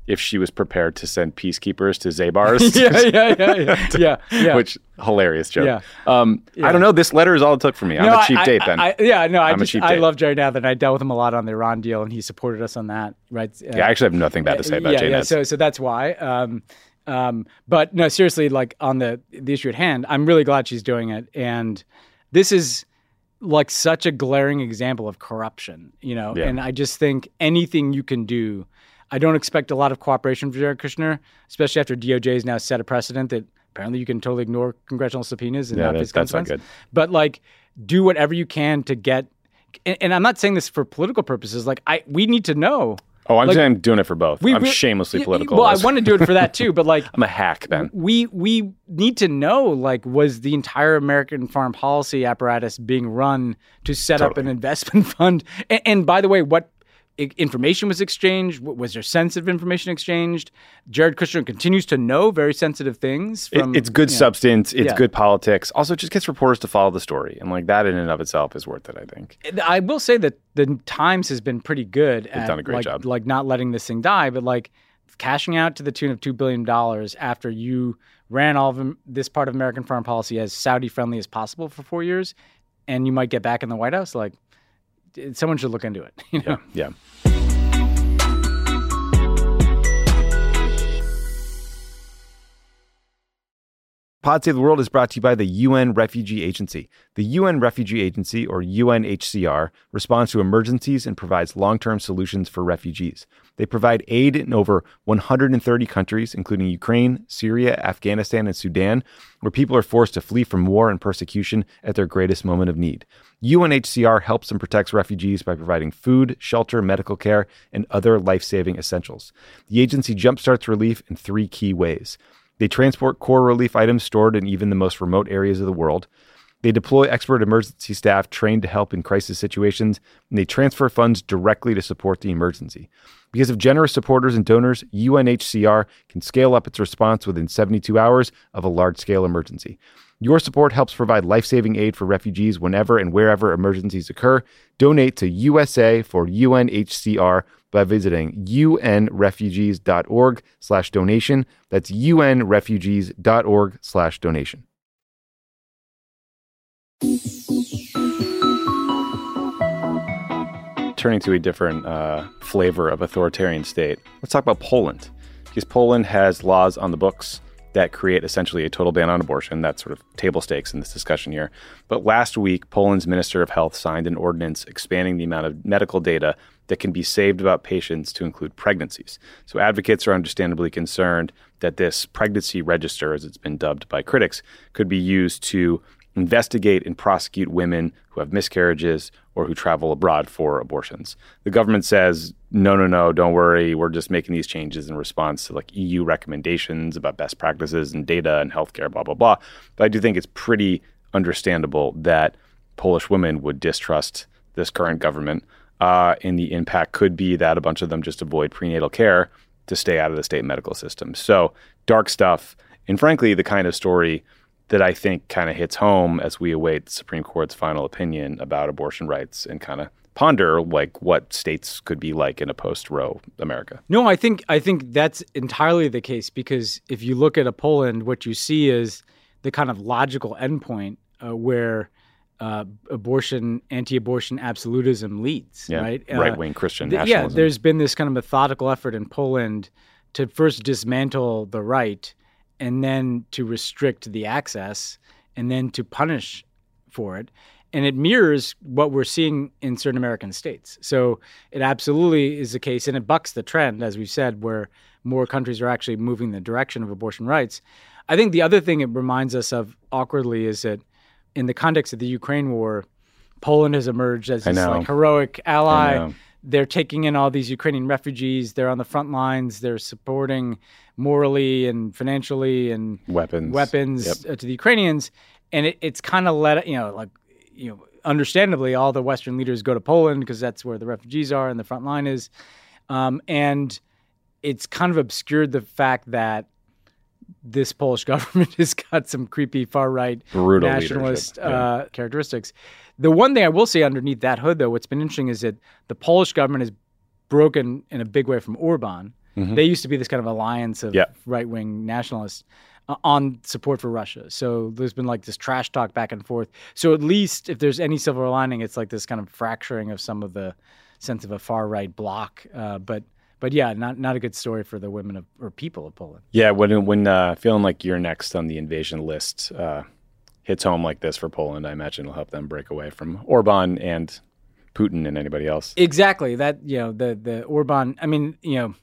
if she was prepared to send peacekeepers to Zabar's. yeah. Which, hilarious joke. Yeah. I don't know. This letter is all it took for me. I'm a cheap date, Ben. I love Jerry Nathan. I dealt with him a lot on the Iran deal, and he supported us on that, right? I actually have nothing bad to say about Jay Nance. So that's why. But no, seriously, like on the issue at hand, I'm really glad she's doing it. And this is like such a glaring example of corruption, and I just think anything you can do. I don't expect a lot of cooperation from Jared Kushner, especially after DOJ has now set a precedent that apparently you can totally ignore congressional subpoenas and not face consequence. That's not good. But like, do whatever you can to get. And I'm not saying this for political purposes. Like, we need to know. Oh, I'm saying I'm doing it for both. I'm shamelessly political. Well, I want to do it for that too, but like, I'm a hack, Ben. We need to know, like, was the entire American foreign policy apparatus being run to set up an investment fund? And by the way, what information was exchanged? Was there sensitive information exchanged? Jared Kushner continues to know very sensitive things. It's good substance. It's good politics. Also, it just gets reporters to follow the story. And like that in and of itself is worth it, I think. I will say that the Times has been pretty good at done a great job. Like not letting this thing die, but like cashing out to the tune of $2 billion after you ran all of this part of American foreign policy as Saudi-friendly as possible for 4 years, and you might get back in the White House. Like, someone should look into it. Yeah. Pod Save the World is brought to you by the UN Refugee Agency. The UN Refugee Agency, or UNHCR, responds to emergencies and provides long-term solutions for refugees. They provide aid in over 130 countries, including Ukraine, Syria, Afghanistan, and Sudan, where people are forced to flee from war and persecution at their greatest moment of need. UNHCR helps and protects refugees by providing food, shelter, medical care, and other life-saving essentials. The agency jumpstarts relief in 3 key ways. They transport core relief items stored in even the most remote areas of the world. They deploy expert emergency staff trained to help in crisis situations, and they transfer funds directly to support the emergency. Because of generous supporters and donors, UNHCR can scale up its response within 72 hours of a large-scale emergency. Your support helps provide life-saving aid for refugees whenever and wherever emergencies occur. Donate to USA for UNHCR by visiting unrefugees.org/donation. That's unrefugees.org/donation. Turning to a different flavor of authoritarian state, let's talk about Poland. Because Poland has laws on the books that create essentially a total ban on abortion. That's sort of table stakes in this discussion here. But last week, Poland's Minister of Health signed an ordinance expanding the amount of medical data that can be saved about patients to include pregnancies. So advocates are understandably concerned that this pregnancy register, as it's been dubbed by critics, could be used to investigate and prosecute women who have miscarriages or who travel abroad for abortions. The government says, no, don't worry. We're just making these changes in response to like EU recommendations about best practices and data and healthcare, blah, blah, blah. But I do think it's pretty understandable that Polish women would distrust this current government. And the impact could be that a bunch of them just avoid prenatal care to stay out of the state medical system. So dark stuff. And frankly, the kind of story that I think kind of hits home as we await the Supreme Court's final opinion about abortion rights and kind of ponder like what states could be like in a post-Roe America. No, I think that's entirely the case, because if you look at a Poland, what you see is the kind of logical endpoint where anti-abortion absolutism leads, right? Right-wing Christian nationalism. Yeah, there's been this kind of methodical effort in Poland to first dismantle the right, and then to restrict the access, and then to punish for it. And it mirrors what we're seeing in certain American states. So it absolutely is the case, and it bucks the trend, as we've said, where more countries are actually moving in the direction of abortion rights. I think the other thing it reminds us of awkwardly is that in the context of the Ukraine war, Poland has emerged as this like heroic ally. They're taking in all these Ukrainian refugees. They're on the front lines. They're supporting morally and financially and weapons to the Ukrainians. And it's kind of understandably, all the Western leaders go to Poland because that's where the refugees are and the front line is. And it's kind of obscured the fact that this Polish government has got some creepy far-right brutal nationalist characteristics. The one thing I will say underneath that hood, though, what's been interesting is that the Polish government has broken in a big way from Orban, They used to be this kind of alliance of Yeah. right-wing nationalists on support for Russia. So there's been like this trash talk back and forth. So at least if there's any silver lining, it's like this kind of fracturing of some of the sense of a far-right bloc. But yeah, not a good story for the women or people of Poland. Yeah, when feeling like you're next on the invasion list hits home like this for Poland, I imagine it'll help them break away from Orban and Putin and anybody else. Exactly. That, the Orban, I mean,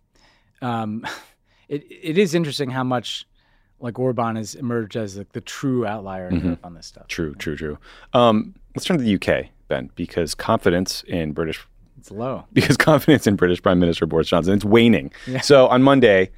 it is interesting how much like Orban has emerged as like the true outlier in Europe on this stuff. True. Let's turn to the UK, Ben, because confidence in British It's low. Prime Minister Boris Johnson, it's waning. Yeah. So on Monday,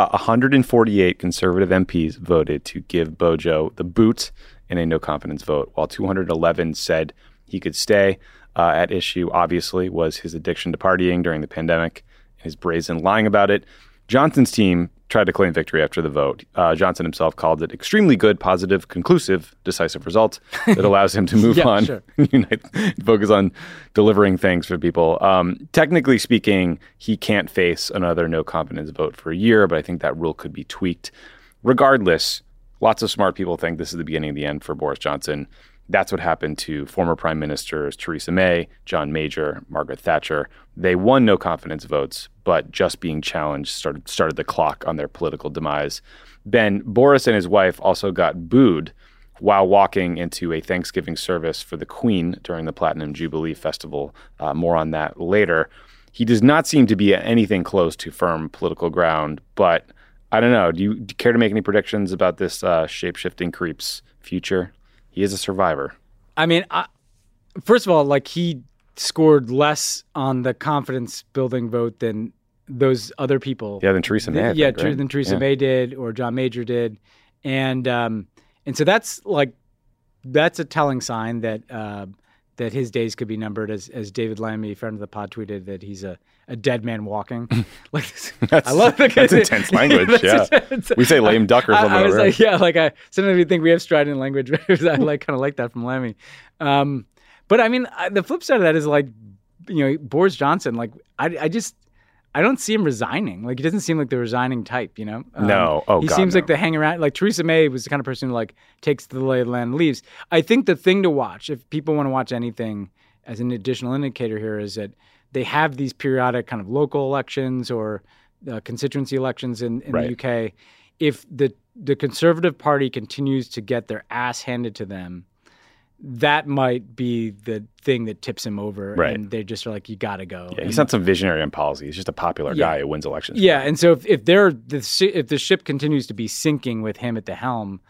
148 Conservative MPs voted to give Bojo the boot in a no-confidence vote, while 211 said he could stay. At issue, obviously, was his addiction to partying during the pandemic and his brazen lying about it. Johnson's team tried to claim victory after the vote. Johnson himself called it extremely good, positive, conclusive, decisive result that allows him to move on, sure. unite, focus on delivering things for people. Technically speaking, he can't face another no confidence vote for a year, but I think that rule could be tweaked. Regardless, lots of smart people think this is the beginning of the end for Boris Johnson. That's what happened to former prime ministers Theresa May, John Major, Margaret Thatcher. They won no confidence votes, but just being challenged started the clock on their political demise. Ben, Boris and his wife also got booed while walking into a Thanksgiving service for the Queen during the Platinum Jubilee Festival. More on that later. He does not seem to be anything close to firm political ground, but I don't know. Do you care to make any predictions about this shape-shifting creep's future? He is a survivor. I mean, first of all, like he scored less on the confidence building vote than those other people. Yeah, than Theresa May. Than Theresa May did or John Major did. And so that's a telling sign that that his days could be numbered, as David Lammy, friend of the pod, tweeted that he's a dead man walking. I love that's intense language. We say lame duck or something. I was like, sometimes we think we have strident language. I kind of like that from Lammy. But I mean, the flip side of that is like, Boris Johnson. Like, I don't see him resigning. Like, he doesn't seem like the resigning type, No. Oh, he God, seems no. like the hang around. Like, Theresa May was the kind of person who, like, takes the lay of the land and leaves. I think the thing to watch, if people want to watch anything as an additional indicator here, is that they have these periodic kind of local elections or constituency elections in Right. the UK. If the Conservative Party continues to get their ass handed to them, that might be the thing that tips him over. Right. And they just are like, you got to go. Yeah, he's not some visionary on policy. He's just a popular guy who wins elections. Yeah, and so if the ship continues to be sinking with him at the helm,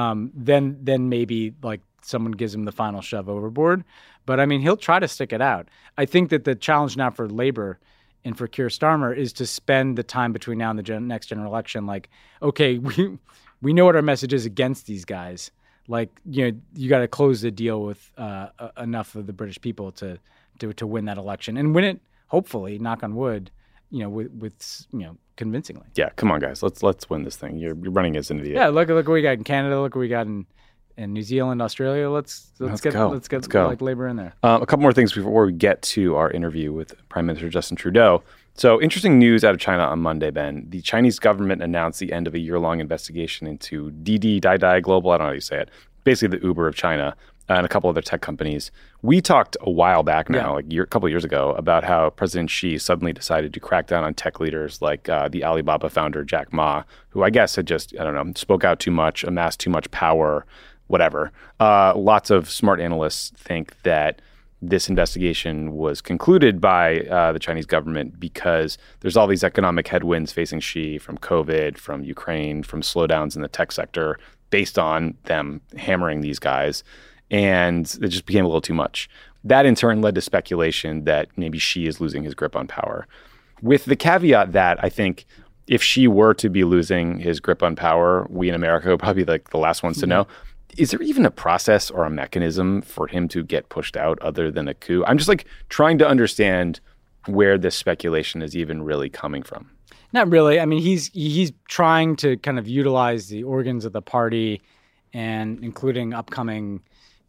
then maybe like someone gives him the final shove overboard. But I mean, he'll try to stick it out. I think that the challenge now for Labour and for Keir Starmer is to spend the time between now and the next general election. Like, okay, we know what our message is against these guys. Like, you got to close the deal with enough of the British people to win that election and win it, hopefully, knock on wood, with convincingly. Yeah, come on, guys, let's win this thing. You're running as an idiot. Yeah, look what we got in Canada. Look what we got in New Zealand, Australia. Let's get like Labour in there. A couple more things before we get to our interview with Prime Minister Justin Trudeau. So, interesting news out of China on Monday, Ben. The Chinese government announced the end of a year-long investigation into Didi Global, I don't know how you say it, basically the Uber of China, and a couple other tech companies. We talked a while back now, a couple of years ago, about how President Xi suddenly decided to crack down on tech leaders like the Alibaba founder Jack Ma, who I guess had just, spoke out too much, amassed too much power, whatever. Lots of smart analysts think that this investigation was concluded by the Chinese government because there's all these economic headwinds facing Xi from COVID, from Ukraine, from slowdowns in the tech sector based on them hammering these guys. And it just became a little too much. That in turn led to speculation that maybe Xi is losing his grip on power. With the caveat that I think if Xi were to be losing his grip on power, we in America would probably be like the last ones to know. Is there even a process or a mechanism for him to get pushed out other than a coup? I'm just trying to understand where this speculation is even really coming from. Not really. I mean, he's trying to kind of utilize the organs of the party, and including upcoming,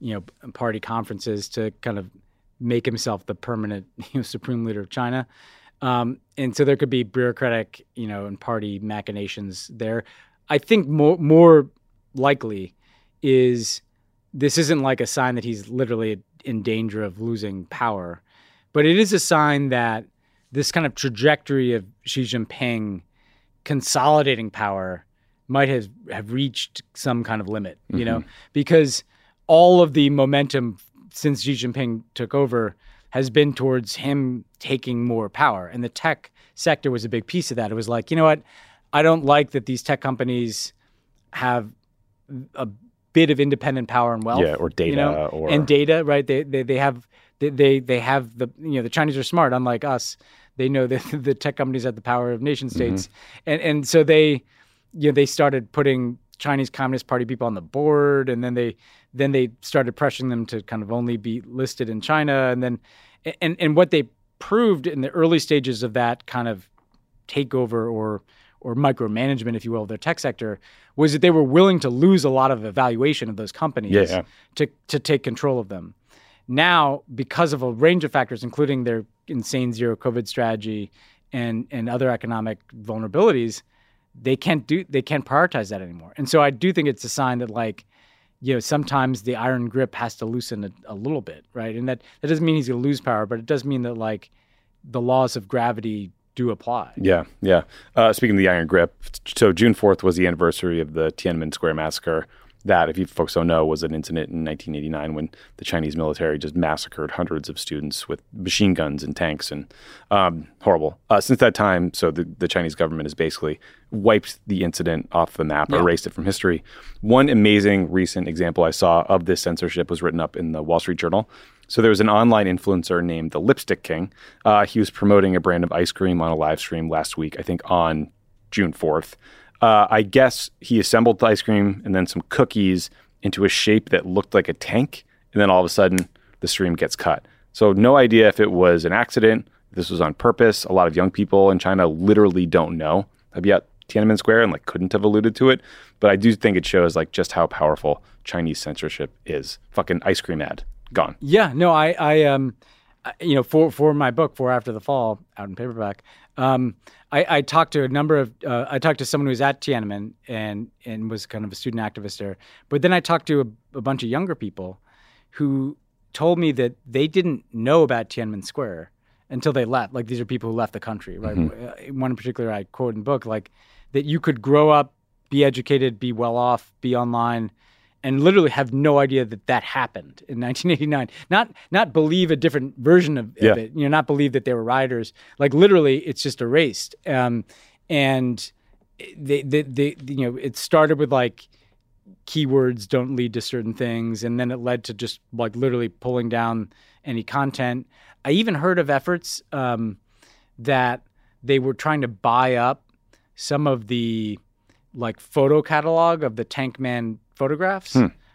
party conferences to kind of make himself the permanent, supreme leader of China. And so there could be bureaucratic, and party machinations there. I think more likely is this isn't like a sign that he's literally in danger of losing power, but it is a sign that this kind of trajectory of Xi Jinping consolidating power might have reached some kind of limit, because all of the momentum since Xi Jinping took over has been towards him taking more power. And the tech sector was a big piece of that. It was like, you know what? I don't like that these tech companies have a bit of independent power and wealth. Yeah, or data. And data, right? They have the Chinese are smart, unlike us. They know that the tech companies have the power of nation states. And so they started putting Chinese Communist Party people on the board, and then they started pressuring them to kind of only be listed in China. And what they proved in the early stages of that kind of takeover or micromanagement, if you will, of their tech sector, was that they were willing to lose a lot of evaluation of those companies to take control of them. Now, because of a range of factors, including their insane zero COVID strategy and other economic vulnerabilities, they can't prioritize that anymore. And so I do think it's a sign that sometimes the iron grip has to loosen a little bit, right? And that doesn't mean he's going to lose power, but it does mean that the laws of gravity do apply. Yeah. Speaking of the iron grip, so June 4th was the anniversary of the Tiananmen Square massacre. That, if you folks don't know, was an incident in 1989 when the Chinese military just massacred hundreds of students with machine guns and tanks, and horrible. Since that time, so the Chinese government has basically wiped the incident off the map, erased it from history. One amazing recent example I saw of this censorship was written up in the Wall Street Journal. So there was an online influencer named the Lipstick King. He was promoting a brand of ice cream on a live stream last week, I think on June 4th. I guess he assembled the ice cream and then some cookies into a shape that looked like a tank. And then all of a sudden, the stream gets cut. So no idea if it was an accident, if this was on purpose. A lot of young people in China literally don't know about Tiananmen Square and couldn't have alluded to it. But I do think it shows just how powerful Chinese censorship is. Fucking ice cream ad. Gone. Yeah, no, I for my book, For After the Fall, out in paperback, I talked to I talked to someone who was at Tiananmen and was kind of a student activist there. But then I talked to a bunch of younger people who told me that they didn't know about Tiananmen Square until they left. These are people who left the country, right? One in particular I quote in the book, that you could grow up, be educated, be well off, be online, and literally have no idea that happened in 1989. Not believe a different version of it. Not believe that they were rioters. Literally, it's just erased. And they it started with keywords don't lead to certain things, and then it led to just literally pulling down any content. I even heard of efforts that they were trying to buy up some of the photo catalog of the Tank Man photographs,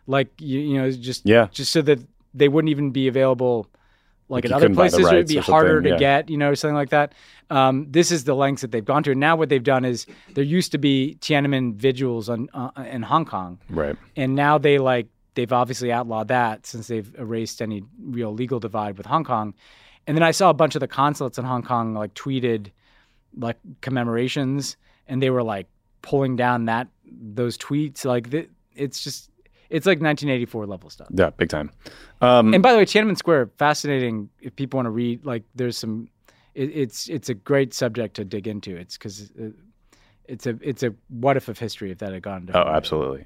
just so that they wouldn't even be available in other places. It would be harder to get, something like that. This is the lengths that they've gone to. And now what they've done is there used to be Tiananmen vigils in Hong Kong, right? And now they've obviously outlawed that since they've erased any real legal divide with Hong Kong. And then I saw a bunch of the consulates in Hong Kong tweeted commemorations, and they were pulling down those tweets. It's 1984 level stuff. Yeah, big time. And by the way, Tiananmen Square, fascinating. If people want to read, there's some. It's a great subject to dig into. It's because it's a what if of history if that had gone. Oh, absolutely.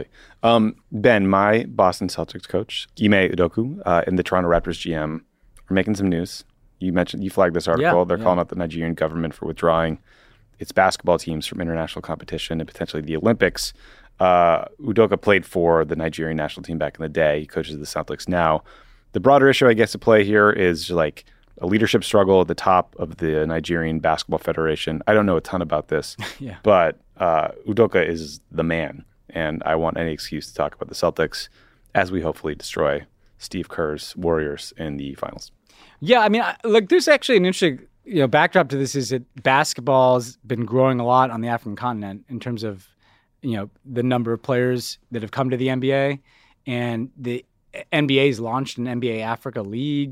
Ben, my Boston Celtics coach, Ime Udoka, and the Toronto Raptors GM are making some news. You flagged this article. They're calling out the Nigerian government for withdrawing its basketball teams from international competition and potentially the Olympics. Udoka played for the Nigerian national team back in the day. He coaches the Celtics now. The broader issue, I guess, at play here is a leadership struggle at the top of the Nigerian Basketball Federation. I don't know a ton about this, but Udoka is the man, and I want any excuse to talk about the Celtics as we hopefully destroy Steve Kerr's Warriors in the finals. Yeah, I mean, there's actually an interesting backdrop to this is that basketball's been growing a lot on the African continent in terms of, the number of players that have come to the NBA, and the NBA's launched an NBA Africa League,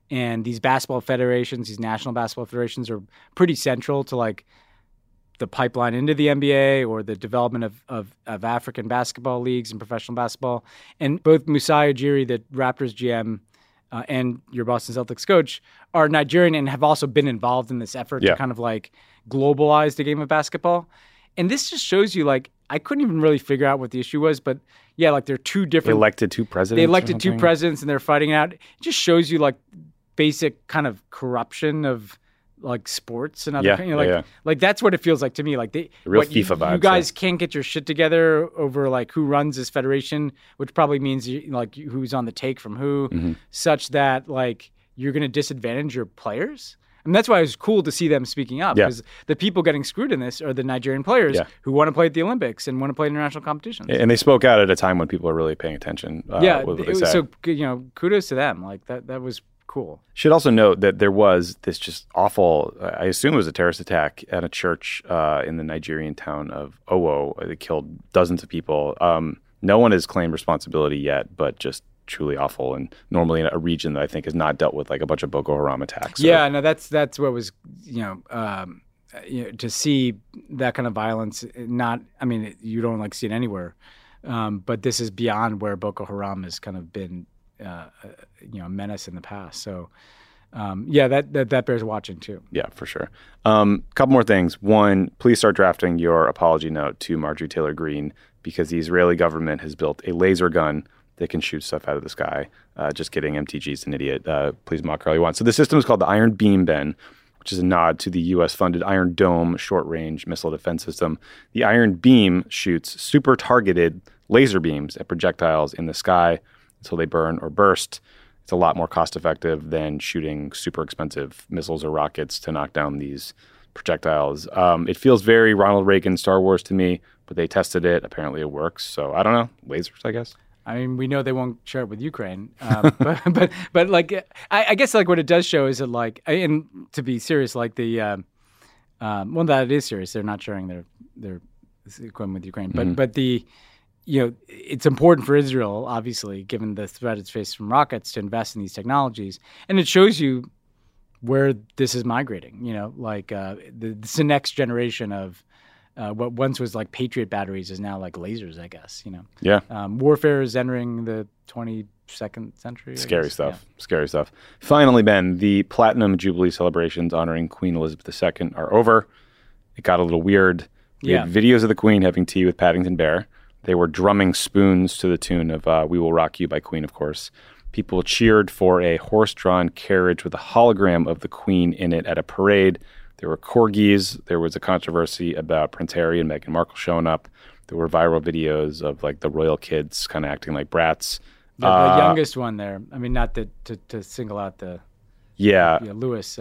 And these basketball federations, these national basketball federations, are pretty central to like the pipeline into the NBA or the development of African basketball leagues and professional basketball. And both Masai Ujiri, the Raptors GM, and your Boston Celtics coach are Nigerian and have also been involved in this effort to kind of like globalize the game of basketball. And this just shows you, like, I couldn't even really figure out what the issue was, but yeah, like they're two different. They elected two presidents. They elected two presidents and they're fighting it out. It just shows you like basic kind of corruption of like sports and other like that's what it feels like to me. Like the real FIFA vibes. You guys can't get your shit together over like who runs this federation, which probably means like who's on the take from who, such that like you're going to disadvantage your players. And that's why it was cool to see them speaking up, because the people getting screwed in this are the Nigerian players who want to play at the Olympics and want to play international competitions. And they spoke out at a time when people are really paying attention. So kudos to them. Like that was cool. Should also note that there was this just awful, I assume it was a terrorist attack at a church in the Nigerian town of Owo. It killed dozens of people. No one has claimed responsibility yet, but just truly awful, and normally in a region that I think has not dealt with like a bunch of Boko Haram attacks. That's what was, to see that kind of violence. You don't like see it anywhere, but this is beyond where Boko Haram has kind of been, a menace in the past. So, that bears watching too. Yeah, for sure. Couple more things. One, please start drafting your apology note to Marjorie Taylor Greene, because the Israeli government has built a laser gun that can shoot stuff out of the sky. Just kidding. MTG's an idiot. Please mock her all you want. So the system is called the Iron Beam, Ben, which is a nod to the U.S.-funded Iron Dome short-range missile defense system. The Iron Beam shoots super-targeted laser beams at projectiles in the sky until they burn or burst. It's a lot more cost-effective than shooting super expensive missiles or rockets to knock down these projectiles. It feels very Ronald Reagan Star Wars to me, but they tested it. Apparently it works. So I don't know. Lasers, I guess. I mean, we know they won't share it with Ukraine, but like, I guess like what it does show is that like, and to be serious, like that it is serious. They're not sharing their equipment with Ukraine, but it's important for Israel, obviously, given the threat it's faced from rockets, to invest in these technologies, and it shows you where this is migrating. This is the next generation of. What once was like Patriot batteries is now like lasers, I guess, warfare is entering the 22nd century. Scary stuff. Finally, Ben, the Platinum Jubilee celebrations honoring Queen Elizabeth II are over. It got a little weird. We had videos of the Queen having tea with Paddington Bear. They were drumming spoons to the tune of We Will Rock You by Queen, of course. People cheered for a horse-drawn carriage with a hologram of the Queen in it at a parade. There were corgis. There was a controversy about Prince Harry and Meghan Markle showing up. There were viral videos of like the royal kids kind of acting like brats. The youngest one there. I mean, not to single out the Louis.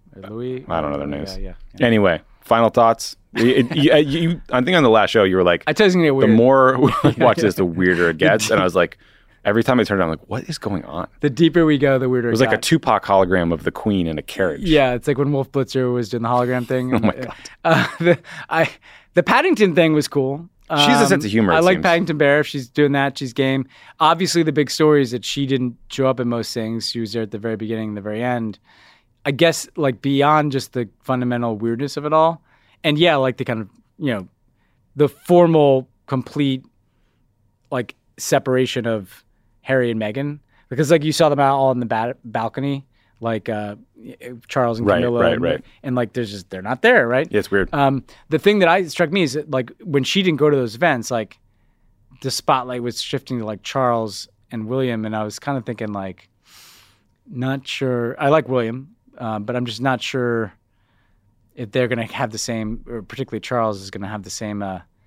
I don't know their names. Anyway, final thoughts. I think on the last show you were like, I tell you, it's gonna get weird. The more we watch this, the weirder it gets. And I was like, every time I turned it on, I'm like, what is going on? The deeper we go, the weirder it was. It was like a Tupac hologram of the Queen in a carriage. Yeah, it's like when Wolf Blitzer was doing the hologram thing. Oh my God. The Paddington thing was cool. She has a sense of humor. I like Paddington Bear. If she's doing that, she's game. Obviously, the big story is that she didn't show up in most things. She was there at the very beginning and the very end. I guess like beyond just the fundamental weirdness of it all. And like the kind of, the formal, complete like separation of Harry and Meghan, because like you saw them all on the balcony, like Charles and Camilla, right. And like they're not there, right? Yeah, it's weird. The thing that struck me is that like when she didn't go to those events, like the spotlight was shifting to like Charles and William, and I was kind of thinking like, not sure. I like William, but I'm just not sure if they're going to have the same, or particularly Charles is going to have the same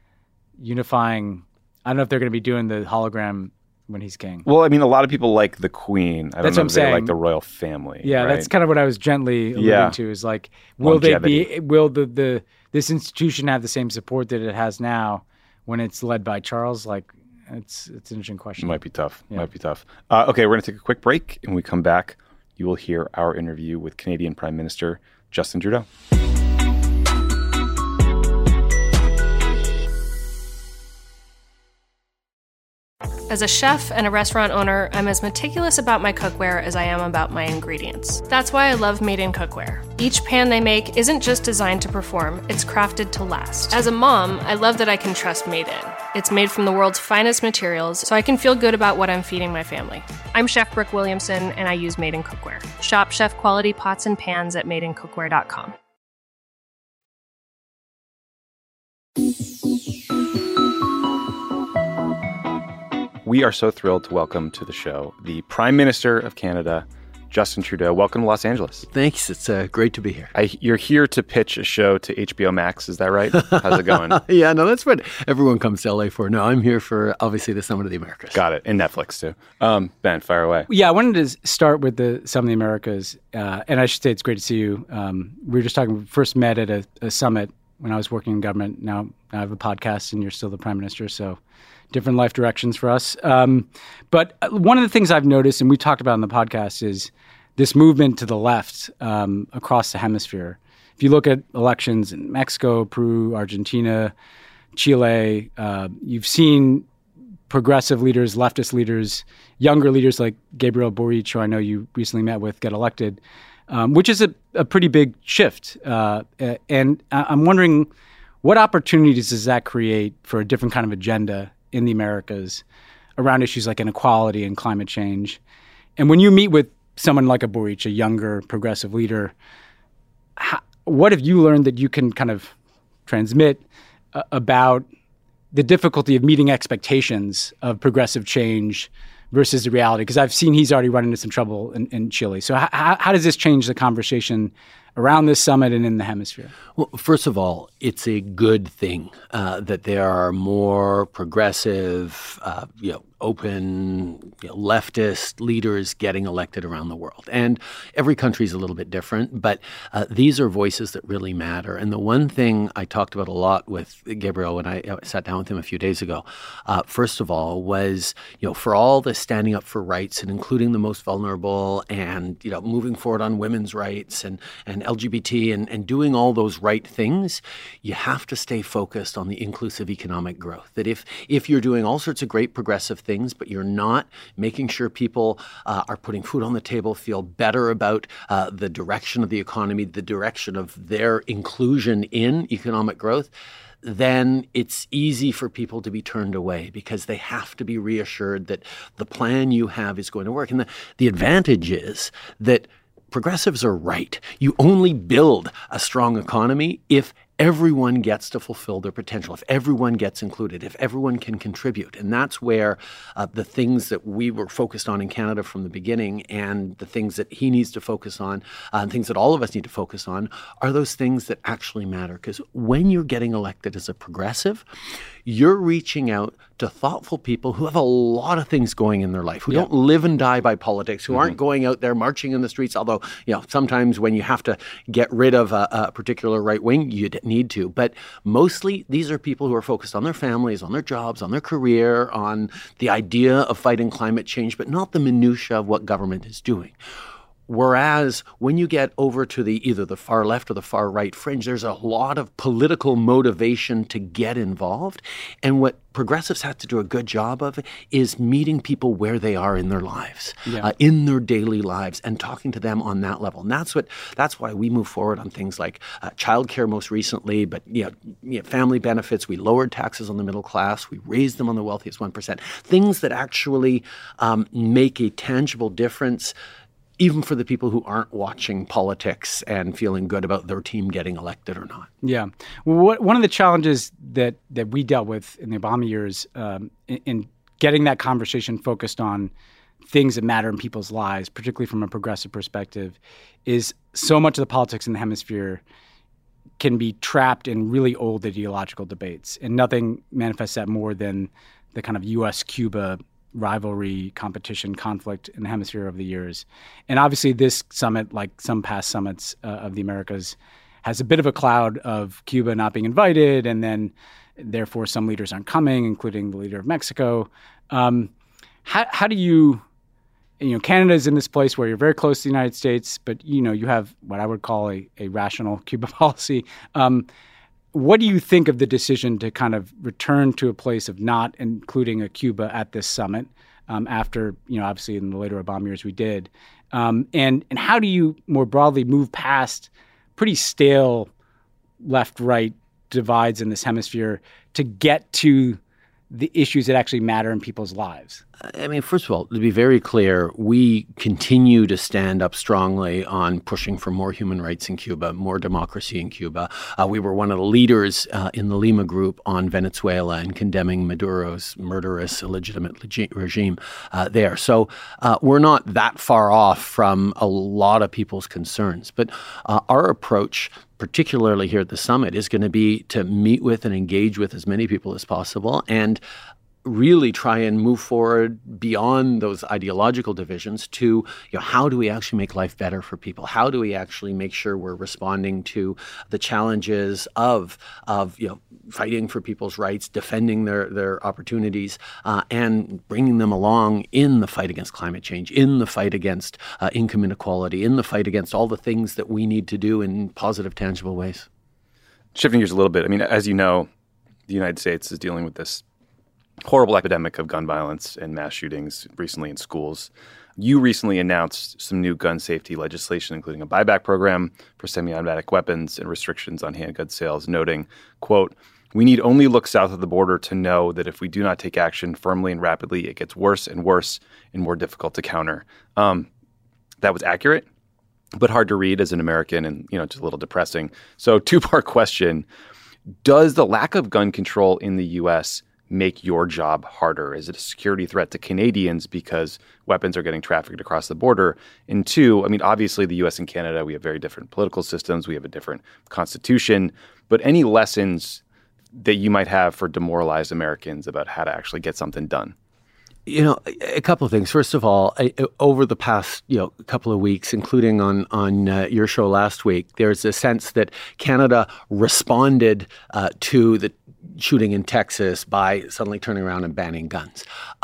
unifying. I don't know if they're going to be doing the hologram when he's king. Well, I mean, a lot of people like the Queen. I don't know if they like the royal family. Yeah, right? That's kind of what I was gently alluding to. Is like, will this institution have the same support that it has now when it's led by Charles? Like, it's an interesting question. It might be tough. Okay, we're going to take a quick break, and when we come back, you will hear our interview with Canadian Prime Minister Justin Trudeau. As a chef and a restaurant owner, I'm as meticulous about my cookware as I am about my ingredients. That's why I love Made in Cookware. Each pan they make isn't just designed to perform, it's crafted to last. As a mom, I love that I can trust Made in. It's made from the world's finest materials, so I can feel good about what I'm feeding my family. I'm Chef Brooke Williamson, and I use Made in Cookware. Shop chef quality pots and pans at madeincookware.com. We are so thrilled to welcome to the show the Prime Minister of Canada, Justin Trudeau. Welcome to Los Angeles. Thanks. It's great to be here. You're here to pitch a show to HBO Max. Is that right? How's it going? Yeah, no, that's what everyone comes to LA for. No, I'm here for, obviously, the Summit of the Americas. Got it. And Netflix, too. Ben, fire away. Yeah, I wanted to start with the Summit of the Americas. And I should say it's great to see you. We were just talking, we first met at a summit when I was working in government. Now I have a podcast and you're still the Prime Minister, so different life directions for us. But one of the things I've noticed, and we talked about on the podcast, is this movement to the left across the hemisphere. If you look at elections in Mexico, Peru, Argentina, Chile, you've seen progressive leaders, leftist leaders, younger leaders like Gabriel Boric, who I know you recently met with, get elected, which is a pretty big shift. And I'm wondering, what opportunities does that create for a different kind of agenda in the Americas around issues like inequality and climate change? And when you meet with someone like a Boric, a younger progressive leader, what have you learned that you can kind of transmit about the difficulty of meeting expectations of progressive change versus the reality? Because I've seen he's already run into some trouble in Chile. So how does this change the conversation around this summit and in the hemisphere? Well, first of all, it's a good thing that there are more progressive, open, leftist leaders getting elected around the world. And every country is a little bit different, but these are voices that really matter. And the one thing I talked about a lot with Gabriel when I sat down with him a few days ago, first of all, was, for all the standing up for rights and including the most vulnerable and, moving forward on women's rights and LGBT and doing all those right things, you have to stay focused on the inclusive economic growth. That if you're doing all sorts of great progressive things, but you're not making sure people are putting food on the table, feel better about the direction of the economy, the direction of their inclusion in economic growth, then it's easy for people to be turned away because they have to be reassured that the plan you have is going to work. And the advantage is that progressives are right. You only build a strong economy if everyone gets to fulfill their potential, if everyone gets included, if everyone can contribute. And that's where the things that we were focused on in Canada from the beginning and the things that he needs to focus on and things that all of us need to focus on are those things that actually matter. Because when you're getting elected as a progressive, you're reaching out to thoughtful people who have a lot of things going in their life, who don't live and die by politics, who aren't going out there marching in the streets, although, sometimes when you have to get rid of a particular right wing, you need to. But mostly, these are people who are focused on their families, on their jobs, on their career, on the idea of fighting climate change, but not the minutiae of what government is doing. Whereas when you get over to either the far left or the far right fringe, there's a lot of political motivation to get involved. And what progressives have to do a good job of is meeting people where they are in their lives, in their daily lives, and talking to them on that level. And that's why we move forward on things like childcare most recently, but family benefits. We lowered taxes on the middle class. We raised them on the wealthiest 1%. Things that actually make a tangible difference, even for the people who aren't watching politics and feeling good about their team getting elected or not. Yeah. Well, one of the challenges that we dealt with in the Obama years in getting that conversation focused on things that matter in people's lives, particularly from a progressive perspective, is so much of the politics in the hemisphere can be trapped in really old ideological debates. And nothing manifests that more than the kind of U.S.-Cuba rivalry, competition, conflict in the hemisphere over the years. And obviously this summit, like some past summits of the Americas, has a bit of a cloud of Cuba not being invited, and then therefore some leaders aren't coming, including the leader of Mexico. How do you Canada's in this place where you're very close to the United States, but you have what I would call a rational Cuba policy. What do you think of the decision to kind of return to a place of not including a Cuba at this summit after, obviously in the later Obama years we did? And how do you more broadly move past pretty stale left-right divides in this hemisphere to get to the issues that actually matter in people's lives? I mean, first of all, to be very clear, we continue to stand up strongly on pushing for more human rights in Cuba, more democracy in Cuba. We were one of the leaders in the Lima Group on Venezuela and condemning Maduro's murderous, illegitimate regime there. So we're not that far off from a lot of people's concerns. But our approach, particularly here at the summit, is going to be to meet with and engage with as many people as possible and really try and move forward beyond those ideological divisions to, how do we actually make life better for people? How do we actually make sure we're responding to the challenges of fighting for people's rights, defending their opportunities, and bringing them along in the fight against climate change, in the fight against income inequality, in the fight against all the things that we need to do in positive, tangible ways. Shifting gears a little bit, I mean, as you know, the United States is dealing with this horrible epidemic of gun violence and mass shootings recently in schools. You recently announced some new gun safety legislation, including a buyback program for semi-automatic weapons and restrictions on handgun sales, noting, quote, "We need only look south of the border to know that if we do not take action firmly and rapidly, it gets worse and worse and more difficult to counter." That was accurate, but hard to read as an American and, just a little depressing. So two-part question. Does the lack of gun control in the U.S. make your job harder? Is it a security threat to Canadians because weapons are getting trafficked across the border? And two, I mean, obviously the U.S. and Canada, we have very different political systems. We have a different constitution. But any lessons that you might have for demoralized Americans about how to actually get something done? A couple of things. First of all, over the past couple of weeks, including on your show last week, there's a sense that Canada responded to the shooting in Texas by suddenly turning around and banning guns.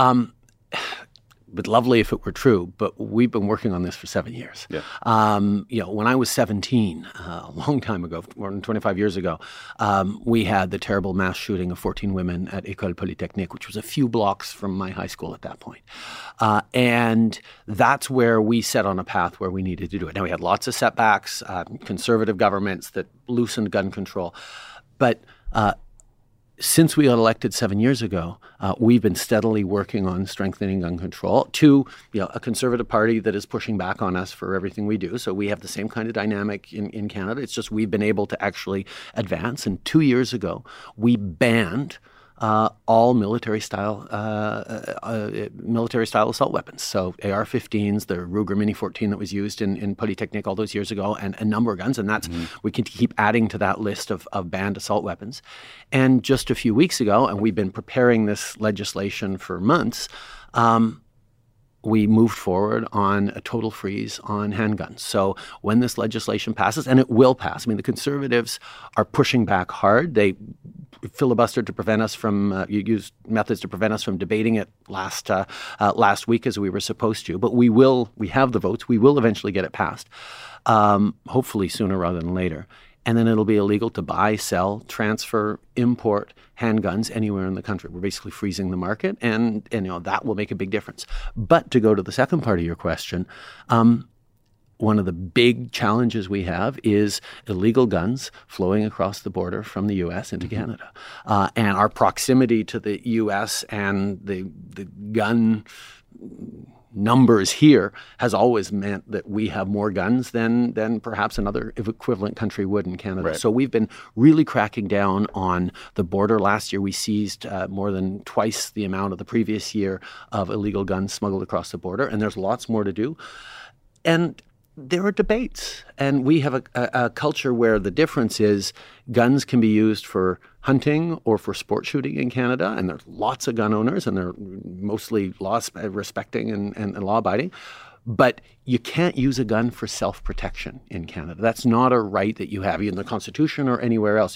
But lovely if it were true, but we've been working on this for 7 years. Yeah. When I was 17, a long time ago, more than 25 years ago, we had the terrible mass shooting of 14 women at École Polytechnique, which was a few blocks from my high school at that point. And that's where we set on a path where we needed to do it. Now, we had lots of setbacks, conservative governments that loosened gun control. But since we got elected 7 years ago, we've been steadily working on strengthening gun control to a conservative party that is pushing back on us for everything we do. So we have the same kind of dynamic in Canada. It's just we've been able to actually advance. And 2 years ago, we banned all military-style assault weapons. So AR-15s, the Ruger Mini 14 that was used in Polytechnique all those years ago, and a number of guns. And that's we can keep adding to that list of banned assault weapons. And just a few weeks ago, and we've been preparing this legislation for months, we moved forward on a total freeze on handguns. So when this legislation passes, and it will pass, I mean, the Conservatives are pushing back hard. They filibustered to prevent us from, used methods to prevent us from debating it last week as we were supposed to. But we have the votes. We will eventually get it passed, hopefully sooner rather than later. And then it'll be illegal to buy, sell, transfer, import handguns anywhere in the country. We're basically freezing the market, and that will make a big difference. But to go to the second part of your question, one of the big challenges we have is illegal guns flowing across the border from the U.S. into Canada. And our proximity to the U.S. and the gun numbers here has always meant that we have more guns than perhaps another equivalent country would in Canada. Right. So we've been really cracking down on the border. Last year we seized more than twice the amount of the previous year of illegal guns smuggled across the border, and there's lots more to do. And there are debates, and we have a culture where the difference is guns can be used for hunting or for sport shooting in Canada, and there's lots of gun owners, and they're mostly law-respecting and law-abiding. But you can't use a gun for self-protection in Canada. That's not a right that you have in the Constitution or anywhere else. If you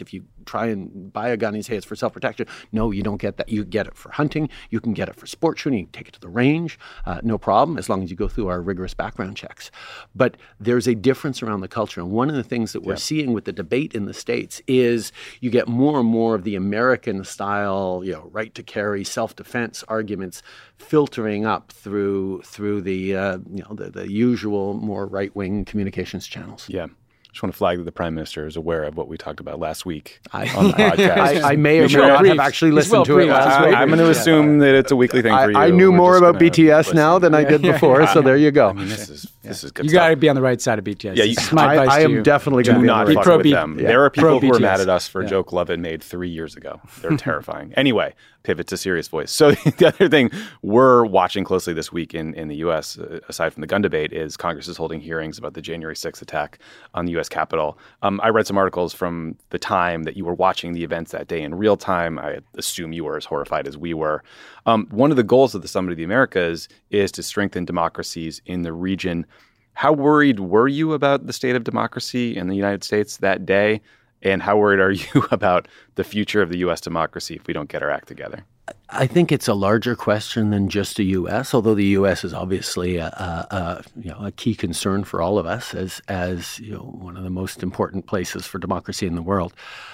try and buy a gun and say it's for self-protection. No, you don't get that. You get it for hunting. You can get it for sport shooting. You can take it to the range. No problem, as long as you go through our rigorous background checks. But there's a difference around the culture. And one of the things that we're seeing with the debate in the States is you get more and more of the American style, right to carry, self-defense arguments filtering up through the usual more right-wing communications channels. Yeah. Just want to flag that the Prime Minister is aware of what we talked about last week on the podcast. I may or may not have actually listened to it last week. I'm going to assume that it's a weekly thing for you. I knew more about BTS now than I did before, so there you go. I mean, this is good You stuff. got to be on the right side of BTS. Yeah, This is my advice I to am you. definitely going to Do be not on the fuck right with pro-B- them. yeah. There are people who were Pro-BTS. mad at us for a joke Lovett made 3 years ago. They're terrifying. Anyway, pivot to serious voice. So the other thing we're watching closely this week in the U.S., aside from the gun debate, is Congress is holding hearings about the January 6th attack on the U.S. Capitol. I read some articles from the time that you were watching the events that day in real time. I assume you were as horrified as we were. One of the goals of the Summit of the Americas is to strengthen democracies in the region. How worried were you about the state of democracy in the United States that day? And how worried are you about the future of the U.S. democracy if we don't get our act together? I think it's a larger question than just the U.S., although the U.S. is obviously a key concern for all of us as one of the most important places for democracy in the world.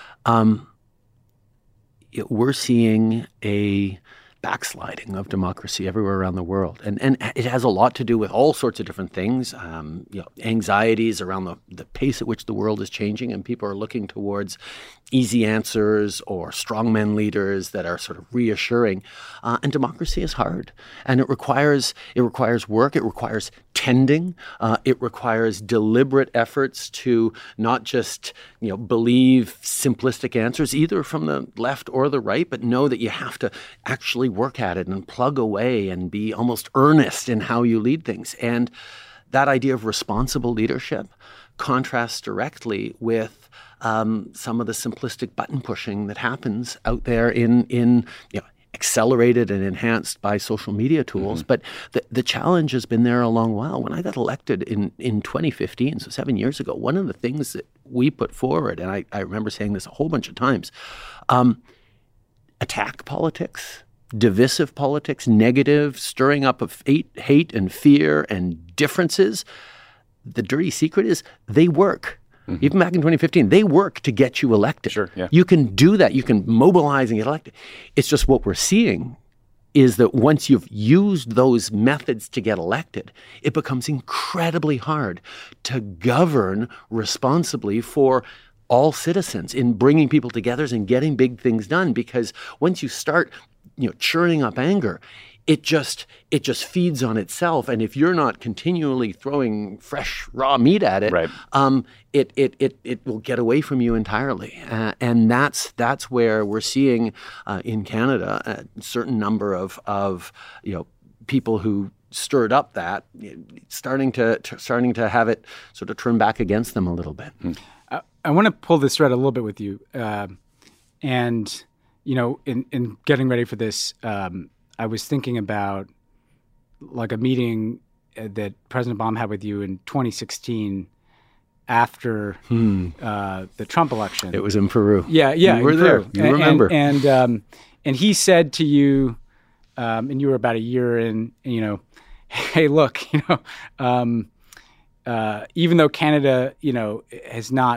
We're seeing a backsliding of democracy everywhere around the world. And it has a lot to do with all sorts of different things, anxieties around the pace at which the world is changing, and people are looking towards easy answers or strongman leaders that are sort of reassuring. And democracy is hard, and it requires work. It requires tending. It requires deliberate efforts to not just believe simplistic answers either from the left or the right, but know that you have to actually work at it and plug away and be almost earnest in how you lead things. And that idea of responsible leadership contrasts directly with some of the simplistic button pushing that happens out there in accelerated and enhanced by social media tools. But the challenge has been there a long while. When I got elected in 2015, so 7 years ago, one of the things that we put forward, and I remember saying this a whole bunch of times, attack politics, divisive politics, negative, stirring up of hate and fear and differences. The dirty secret is they work. Even back in 2015, they work to get you elected. Sure, yeah. You can do that. You can mobilize and get elected. It's just what we're seeing is that once you've used those methods to get elected, it becomes incredibly hard to govern responsibly for all citizens in bringing people together and getting big things done. Because once you start churning up anger, it just feeds on itself, and if you're not continually throwing fresh raw meat at it, right. It will get away from you entirely, and that's where we're seeing in Canada a certain number of people who stirred up that starting to have it sort of turn back against them a little bit. I want to pull this thread a little bit with you, and in getting ready for this. I was thinking about like a meeting that President Obama had with you in 2016 after the Trump election. It was in Peru. Yeah, you were there. You remember? And he said to you, and you were about a year in. Hey, look, even though Canada, has not,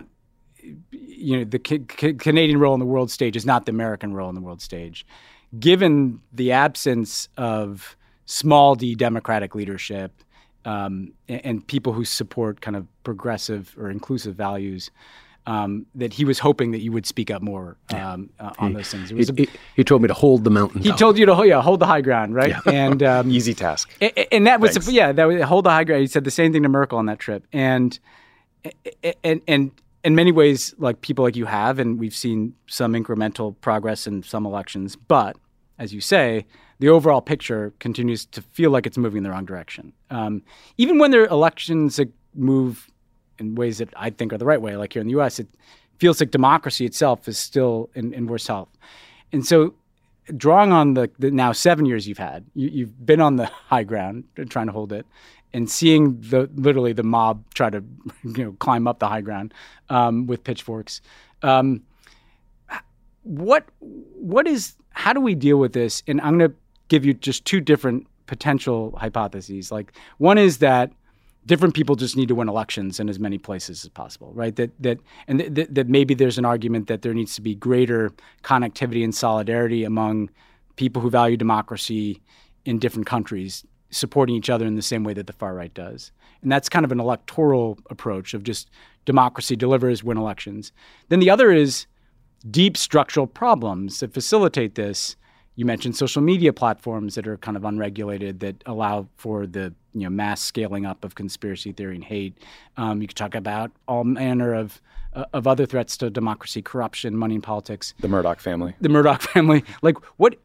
the Canadian role on the world stage is not the American role on the world stage. Given the absence of small d democratic leadership and people who support kind of progressive or inclusive values, that he was hoping that you would speak up more on those things. He told me to hold the mountain. He told you to hold the high ground, right? Yeah. And easy task. And that was that was hold the high ground. He said the same thing to Merkel on that trip, and in many ways, like people like you have, and we've seen some incremental progress in some elections, but as you say, the overall picture continues to feel like it's moving in the wrong direction. Even when there are elections that move in ways that I think are the right way, like here in the U.S., it feels like democracy itself is still in worse health. And so drawing on the now 7 years you've had, you've been on the high ground trying to hold it, and seeing literally the mob try to climb up the high ground with pitchforks. how do we deal with this? And I'm going to give you just two different potential hypotheses. Like, one is that different people just need to win elections in as many places as possible, right? That maybe there's an argument that there needs to be greater connectivity and solidarity among people who value democracy in different countries, supporting each other in the same way that the far right does. And that's kind of an electoral approach of just democracy delivers, win elections. Then the other is deep structural problems that facilitate this. You mentioned social media platforms that are kind of unregulated that allow for the mass scaling up of conspiracy theory and hate. You could talk about all manner of other threats to democracy, corruption, money in politics. The Murdoch family. Like,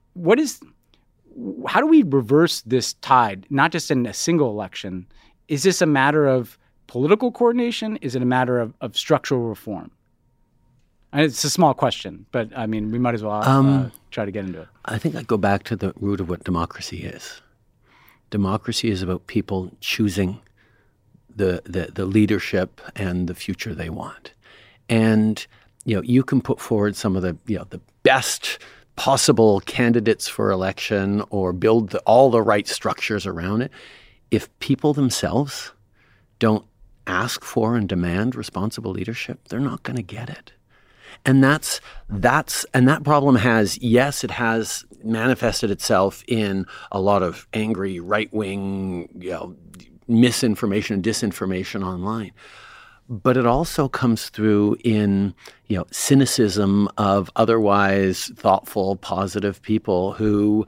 how do we reverse this tide, not just in a single election? Is this a matter of political coordination? Is it a matter of structural reform? And it's a small question, but I mean, we might as well try to get into it. I think I go back to the root of what democracy is. Democracy is about people choosing the leadership and the future they want. And you can put forward some of the best possible candidates for election or build all the right structures around it. If people themselves don't ask for and demand responsible leadership, they're not going to get it. And that problem it has manifested itself in a lot of angry right-wing, misinformation and disinformation online. But it also comes through in, cynicism of otherwise thoughtful, positive people who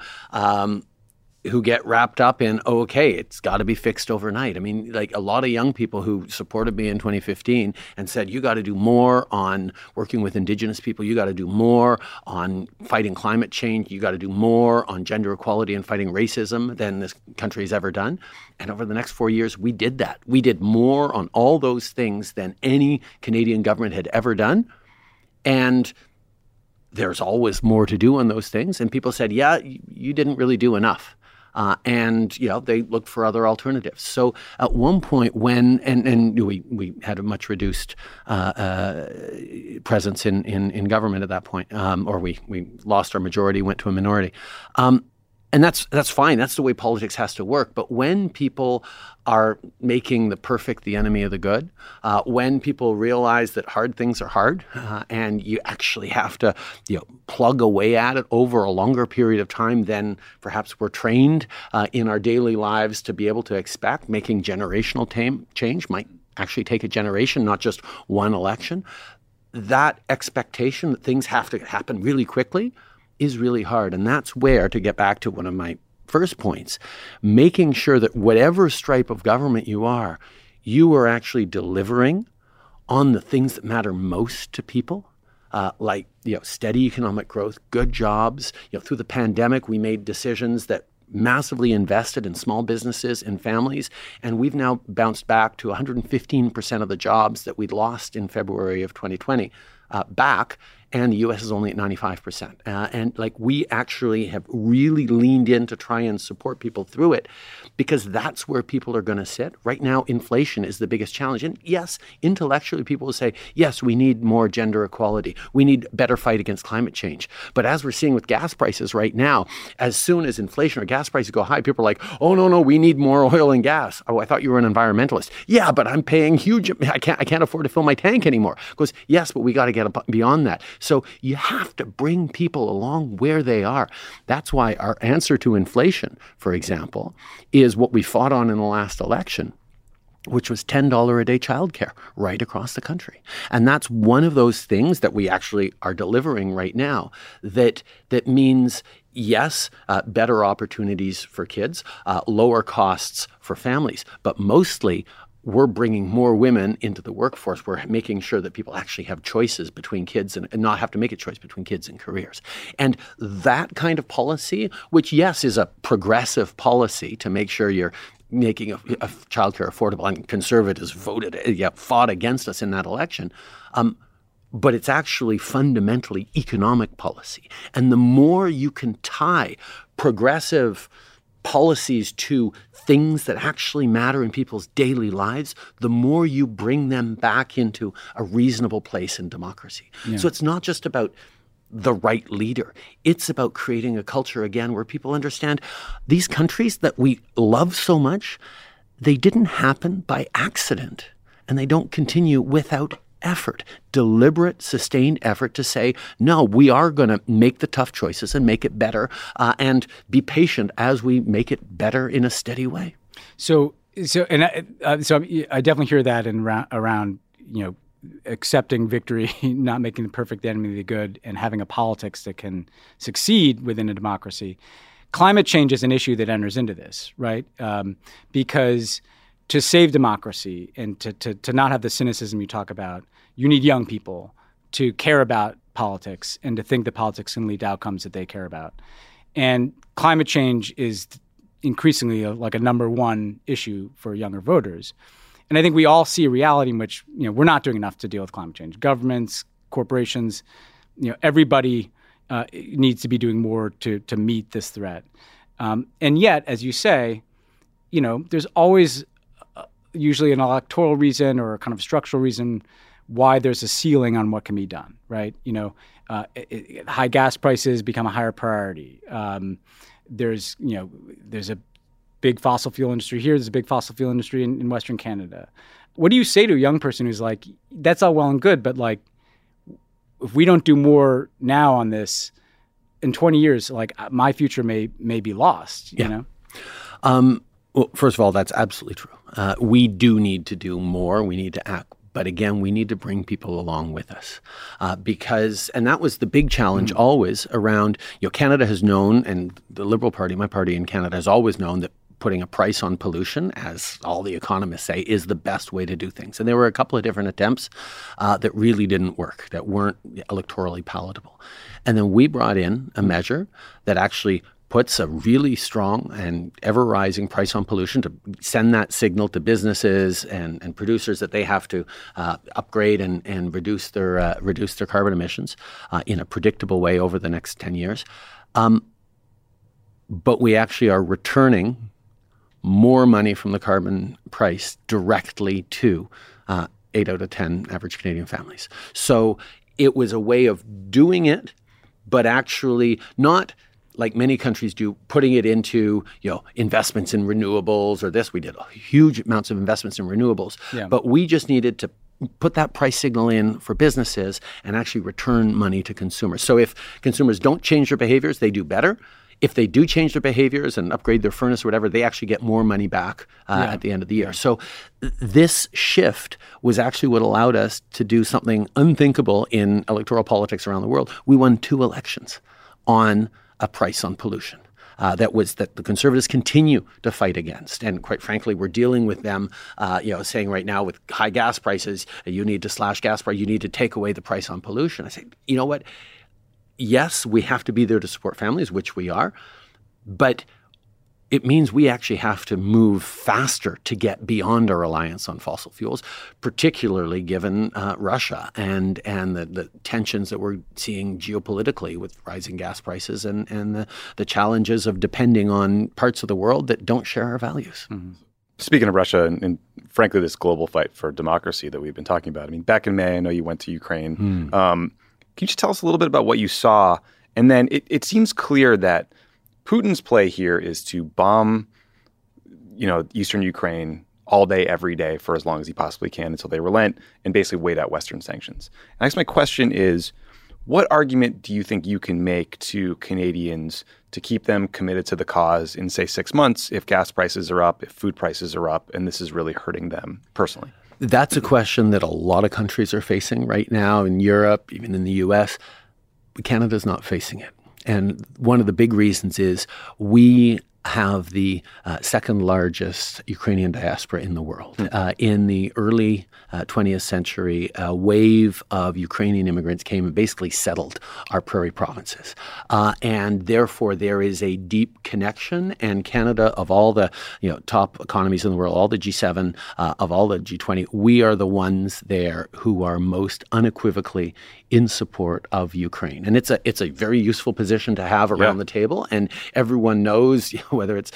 get wrapped up in, it's got to be fixed overnight. I mean, like a lot of young people who supported me in 2015 and said, you got to do more on working with Indigenous people. You got to do more on fighting climate change. You got to do more on gender equality and fighting racism than this country has ever done. And over the next 4 years, we did that. We did more on all those things than any Canadian government had ever done. And there's always more to do on those things. And people said, you didn't really do enough. And they looked for other alternatives. So at one point when, and we had a much reduced presence in government at that point, or we lost our majority, went to a minority. And that's fine. That's the way politics has to work. But when people are making the perfect the enemy of the good, when people realize that hard things are hard, and you actually have to plug away at it over a longer period of time than perhaps we're trained in our daily lives to be able to expect, making generational change might actually take a generation, not just one election. That expectation that things have to happen really quickly is really hard. And that's where, to get back to one of my first points, making sure that whatever stripe of government you are actually delivering on the things that matter most to people, like steady economic growth, good jobs. Through the pandemic, we made decisions that massively invested in small businesses and families, and we've now bounced back to 115% of the jobs that we'd lost in February of 2020 back. And the U.S. is only at 95%. And we actually have really leaned in to try and support people through it, because that's where people are going to sit. Right now, inflation is the biggest challenge. And yes, intellectually, people will say, yes, we need more gender equality. We need a better fight against climate change. But as we're seeing with gas prices right now, as soon as inflation or gas prices go high, people are like, oh, no, we need more oil and gas. Oh, I thought you were an environmentalist. Yeah, but I'm paying huge. I can't afford to fill my tank anymore. Goes, yes, but we got to get beyond that. So you have to bring people along where they are. That's why our answer to inflation, for example, is what we fought on in the last election, which was $10 a day childcare right across the country. And that's one of those things that we actually are delivering right now that means, yes, better opportunities for kids, lower costs for families, but mostly we're bringing more women into the workforce. We're making sure that people actually have choices between kids and not have to make a choice between kids and careers. And that kind of policy, which, yes, is a progressive policy to make sure you're making a childcare affordable, and Conservatives fought against us in that election. But it's actually fundamentally economic policy. And the more you can tie progressive policies to things that actually matter in people's daily lives, the more you bring them back into a reasonable place in democracy. Yeah. So it's not just about the right leader. It's about creating a culture, again, where people understand these countries that we love so much, they didn't happen by accident, and they don't continue without effort, deliberate, sustained effort to say, no, we are going to make the tough choices and make it better, and be patient as we make it better in a steady way. So I definitely hear that around accepting victory, not making the perfect enemy the good, and having a politics that can succeed within a democracy. Climate change is an issue that enters into this, right? Because to save democracy and to not have the cynicism you talk about, you need young people to care about politics and to think that politics can lead to outcomes that they care about. And climate change is increasingly like a number one issue for younger voters. And I think we all see a reality in which we're not doing enough to deal with climate change. Governments, corporations, everybody needs to be doing more to meet this threat. And yet, as you say, there's always usually an electoral reason or a kind of structural reason why there's a ceiling on what can be done, right? High gas prices become a higher priority. There's a big fossil fuel industry here. There's a big fossil fuel industry in Western Canada. What do you say to a young person who's like, that's all well and good, but like, if we don't do more now on this, in 20 years, like my future may be lost, you know? Well, first of all, that's absolutely true. We do need to do more. We need to act. But again, we need to bring people along with us and that was the big challenge always around, Canada has known, and the Liberal Party, my party in Canada, has always known that putting a price on pollution, as all the economists say, is the best way to do things. And there were a couple of different attempts that really didn't work, that weren't electorally palatable. And then we brought in a measure that actually puts a really strong and ever-rising price on pollution to send that signal to businesses and producers that they have to upgrade and reduce their carbon emissions in a predictable way over the next 10 years. But we actually are returning more money from the carbon price directly to 8 out of 10 average Canadian families. So it was a way of doing it, but actually not like many countries do, putting it into investments in renewables or this. We did huge amounts of investments in renewables, but we just needed to put that price signal in for businesses and actually return money to consumers. So if consumers don't change their behaviors, they do better. If they do change their behaviors and upgrade their furnace or whatever, they actually get more money back at the end of the year. So this shift was actually what allowed us to do something unthinkable in electoral politics around the world. We won 2 elections on a price on pollution that the Conservatives continue to fight against. And quite frankly, we're dealing with them, saying right now with high gas prices, you need to slash gas price, you need to take away the price on pollution. I say, you know what? Yes, we have to be there to support families, which we are, but it means we actually have to move faster to get beyond our reliance on fossil fuels, particularly given Russia and the tensions that we're seeing geopolitically with rising gas prices and the challenges of depending on parts of the world that don't share our values. Mm-hmm. Speaking of Russia and frankly, this global fight for democracy that we've been talking about, I mean, back in May, I know you went to Ukraine. Can you just tell us a little bit about what you saw? And then it seems clear that Putin's play here is to bomb, eastern Ukraine all day, every day for as long as he possibly can until they relent and basically wait out Western sanctions. And I guess my question is, what argument do you think you can make to Canadians to keep them committed to the cause in, say, 6 months if gas prices are up, if food prices are up, and this is really hurting them personally? That's a question that a lot of countries are facing right now in Europe, even in the U.S. But Canada's not facing it. And one of the big reasons is we have the second largest Ukrainian diaspora in the world. In the early 20th century, a wave of Ukrainian immigrants came and basically settled our prairie provinces. And therefore, there is a deep connection. And Canada, of all the top economies in the world, all the G7, of all the G20, we are the ones there who are most unequivocally in support of Ukraine. And it's a very useful position to have around the table. And everyone knows whether it's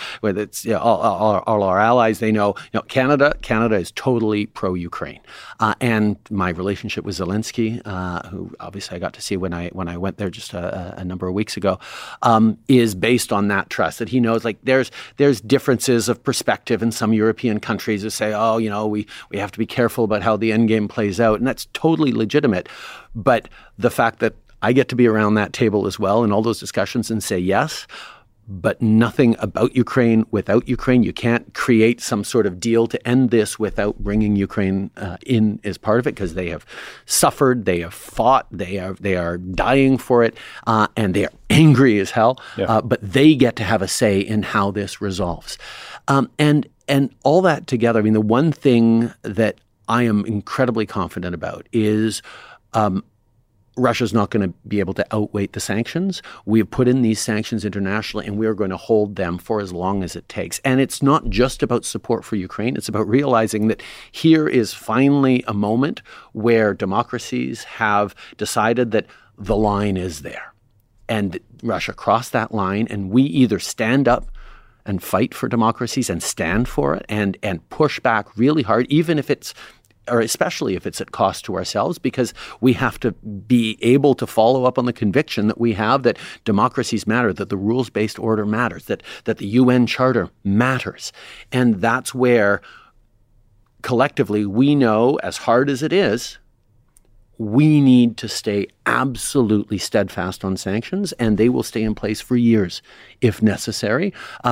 all our allies, they know, Canada is totally pro-Ukraine. And my relationship with Zelensky, who obviously I got to see when I went there just a number of weeks ago, is based on that trust, that he knows there's differences of perspective in some European countries who say, we have to be careful about how the end game plays out. And that's totally legitimate. But the fact that I get to be around that table as well in all those discussions and say yes, but nothing about Ukraine without Ukraine. You can't create some sort of deal to end this without bringing Ukraine in as part of it, because they have suffered, they have fought, they are dying for it, and they are angry as hell. Yeah. But they get to have a say in how this resolves. And all that together, the one thing that I am incredibly confident about is Russia's not going to be able to outweigh the sanctions. We have put in these sanctions internationally, and we are going to hold them for as long as it takes. And it's not just about support for Ukraine. It's about realizing that here is finally a moment where democracies have decided that the line is there. And Russia crossed that line, and we either stand up and fight for democracies and stand for it and push back really hard, even if it's or especially if it's at cost to ourselves, because we have to be able to follow up on the conviction that we have that democracies matter, that the rules-based order matters, that the UN Charter matters. And that's where collectively we know, as hard as it is, we need to stay absolutely steadfast on sanctions, and they will stay in place for years if necessary.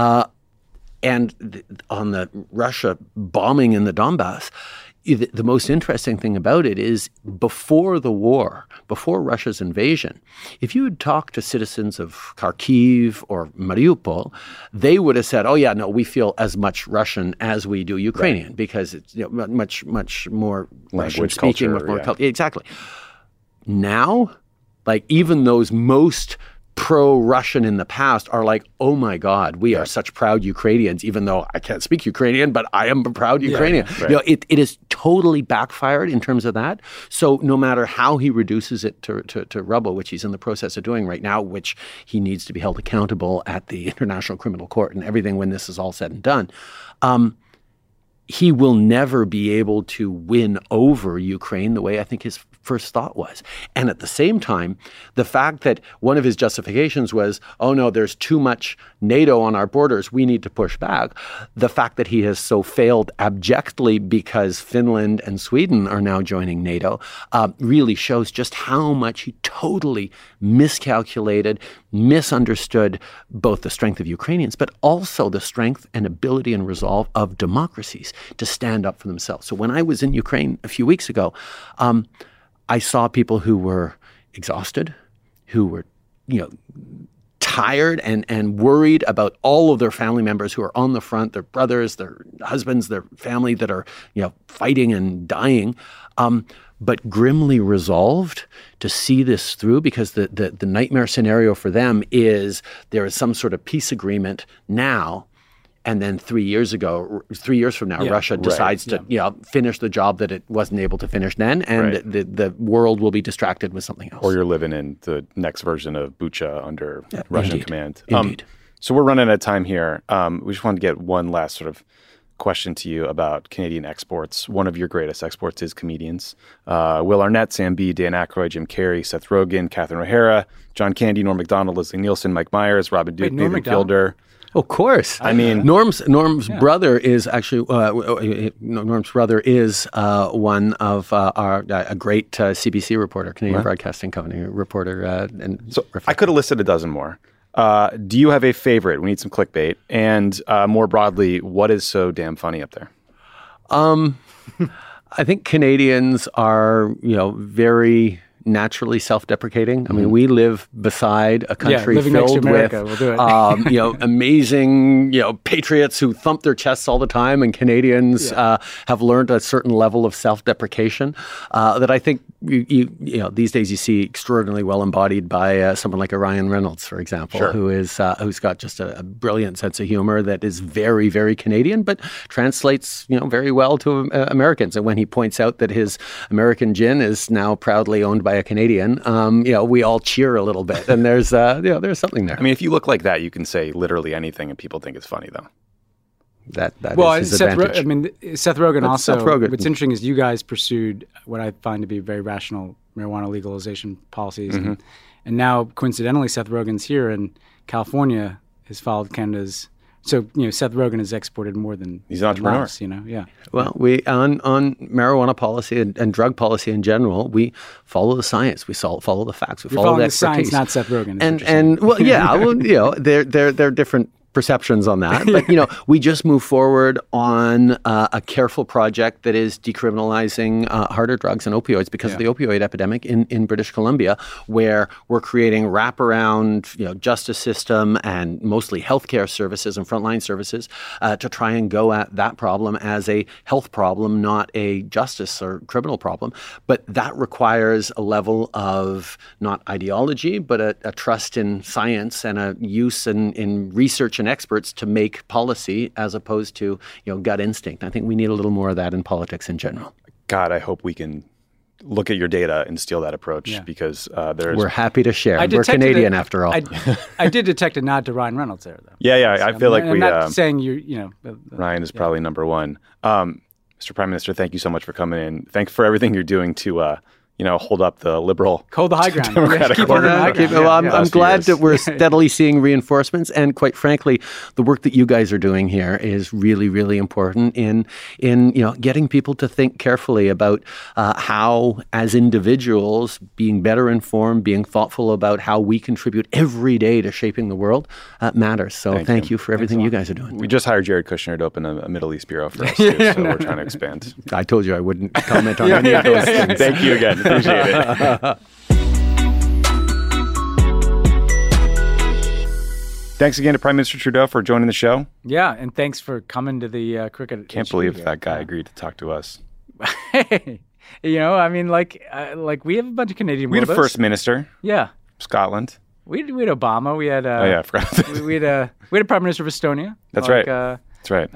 And on the Russia bombing in the Donbass, the most interesting thing about it is before the war, before Russia's invasion, if you had talked to citizens of Kharkiv or Mariupol, they would have said, we feel as much Russian as we do Ukrainian, right, because it's much more Russian speaking, much more culture. Exactly. Now, even those most pro-Russian in the past are like, oh my God, we are such proud Ukrainians, even though I can't speak Ukrainian, but I am a proud Ukrainian. Yeah, right. It is totally backfired in terms of that. So no matter how he reduces it to rubble, which he's in the process of doing right now, which he needs to be held accountable at the International Criminal Court and everything when this is all said and done, he will never be able to win over Ukraine the way I think his first thought was. And at the same time, the fact that one of his justifications was, oh no, there's too much NATO on our borders, we need to push back. The fact that he has so failed abjectly because Finland and Sweden are now joining NATO really shows just how much he totally miscalculated, misunderstood both the strength of Ukrainians, but also the strength and ability and resolve of democracies to stand up for themselves. So when I was in Ukraine a few weeks ago, I saw people who were exhausted, who were, tired and worried about all of their family members who are on the front, their brothers, their husbands, their family that are, fighting and dying, but grimly resolved to see this through, because the nightmare scenario for them is there is some sort of peace agreement now. And then 3 years from now, Russia decides to finish the job that it wasn't able to finish then, and the world will be distracted with something else. Or you're living in the next version of Bucha under Russian command. Indeed. So we're running out of time here. We just wanted to get one last sort of question to you about Canadian exports. One of your greatest exports is comedians. Will Arnett, Sam Bee, Dan Aykroyd, Jim Carrey, Seth Rogen, Catherine O'Hara, John Candy, Norm Macdonald, Leslie Nielsen, Mike Myers, Robin Duke, Nathan Fielder. Of course. I mean, Norm's brother is actually Norm's brother is one of a great CBC reporter, Canadian Broadcasting Company reporter. So I could have listed a dozen more. Do you have a favorite? We need some clickbait. And more broadly, what is so damn funny up there? I think Canadians are, very naturally self-deprecating. I mean, we live beside a country filled with amazing, patriots who thump their chests all the time, and Canadians have learned a certain level of self-deprecation that I think these days you see extraordinarily well embodied by someone like a Ryan Reynolds, for example, who's got just a brilliant sense of humor that is very, very Canadian, but translates very well to Americans. And when he points out that his American gin is now proudly owned by a Canadian, we all cheer a little bit. And there's something there. I mean, if you look like that, you can say literally anything, and people think it's funny, though. That is his advantage. Seth Rogen That's also. Seth Rogen. What's interesting is you guys pursued what I find to be very rational marijuana legalization policies, and now coincidentally, Seth Rogen's here, and California has followed Canada's. So Seth Rogen has exported more than he's an entrepreneur. Us, yeah. Well, we on marijuana policy and drug policy in general, we follow the science. We follow the facts. We follow the expertise. Science, not Seth Rogen. They're different perceptions on that. But, we just move forward on a careful project that is decriminalizing harder drugs and opioids because of the opioid epidemic in British Columbia, where we're creating wraparound, justice system and mostly healthcare services and frontline services to try and go at that problem as a health problem, not a justice or criminal problem. But that requires a level of not ideology, but a trust in science and a use in research and experts to make policy as opposed to gut instinct. I think we need a little more of that in politics in general. God, I hope we can look at your data and steal that approach because we're happy to share. We're Canadian after all. I did detect a nod to Ryan Reynolds there, though. Yeah. I feel like I'm not saying Ryan is probably number one. Mr. Prime Minister, thank you so much for coming in. Thanks for everything you're doing to hold up the liberal, hold the high ground. Democratic order. I'm glad that we're steadily seeing reinforcements, and quite frankly, the work that you guys are doing here is really, really important in getting people to think carefully about how, as individuals, being better informed, being thoughtful about how we contribute every day to shaping the world matters. So thank you for everything you guys are doing. We just hired Jared Kushner to open a Middle East bureau for us, too, so we're trying to expand. I told you I wouldn't comment on any of those things. Thank you again. Appreciate it. Thanks again to Prime Minister Trudeau for joining the show. Yeah, and thanks for coming to the cricket. Can't believe that guy agreed to talk to us. Hey, we have a bunch of Canadian. We had a first minister. Yeah, Scotland. We had Obama. We had. I forgot. we had a prime minister of Estonia. That's right. That's right.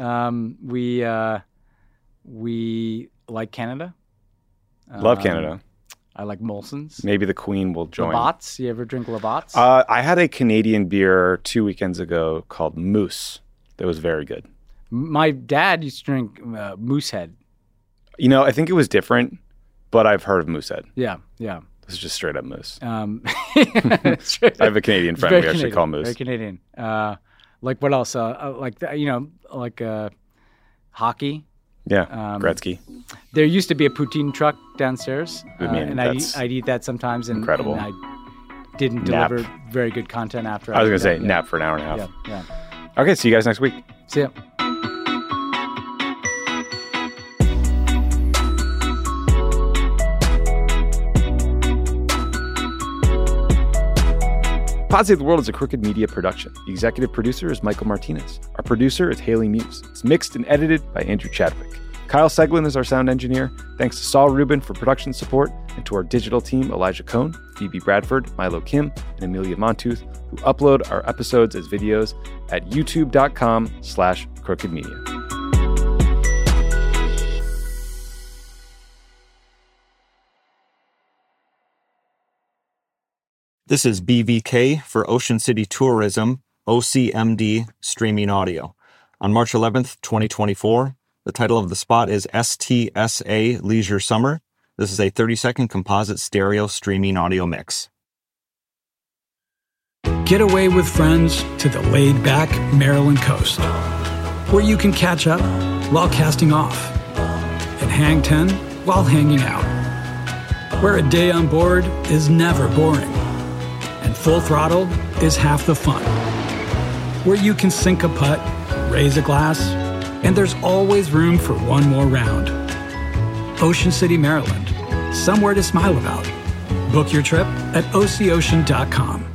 We like Canada. Love Canada. I like Molson's. Maybe the Queen will join. Labatt's. You ever drink Labatt's? I had a Canadian beer 2 weekends ago called Moose. That was very good. My dad used to drink Moosehead. I think it was different, but I've heard of Moosehead. Yeah. This is just straight up Moose. I have a Canadian friend we actually call Moose. Very Canadian. What else? Hockey. Yeah, Gretzky. There used to be a poutine truck downstairs, and I'd eat that sometimes. And, incredible. And I didn't deliver very good content after. I was going to say nap for an hour and a half. Yeah. Okay, see you guys next week. See ya. Pod Save the World is a Crooked Media production. The executive producer is Michael Martinez. Our producer is Haley Muse. It's mixed and edited by Andrew Chadwick. Kyle Seglin is our sound engineer. Thanks to Saul Rubin for production support, and to our digital team, Elijah Cohn, Phoebe Bradford, Milo Kim, and Amelia Montooth, who upload our episodes as videos at youtube.com/crookedmedia. This is BVK for Ocean City Tourism, OCMD Streaming Audio. On March 11th, 2024, the title of the spot is STSA Leisure Summer. This is a 30-second composite stereo streaming audio mix. Get away with friends to the laid-back Maryland coast, where you can catch up while casting off and hang 10 while hanging out, where a day on board is never boring and full throttle is half the fun, where you can sink a putt, raise a glass, and there's always room for one more round. Ocean City, Maryland, somewhere to smile about. Book your trip at OCOcean.com.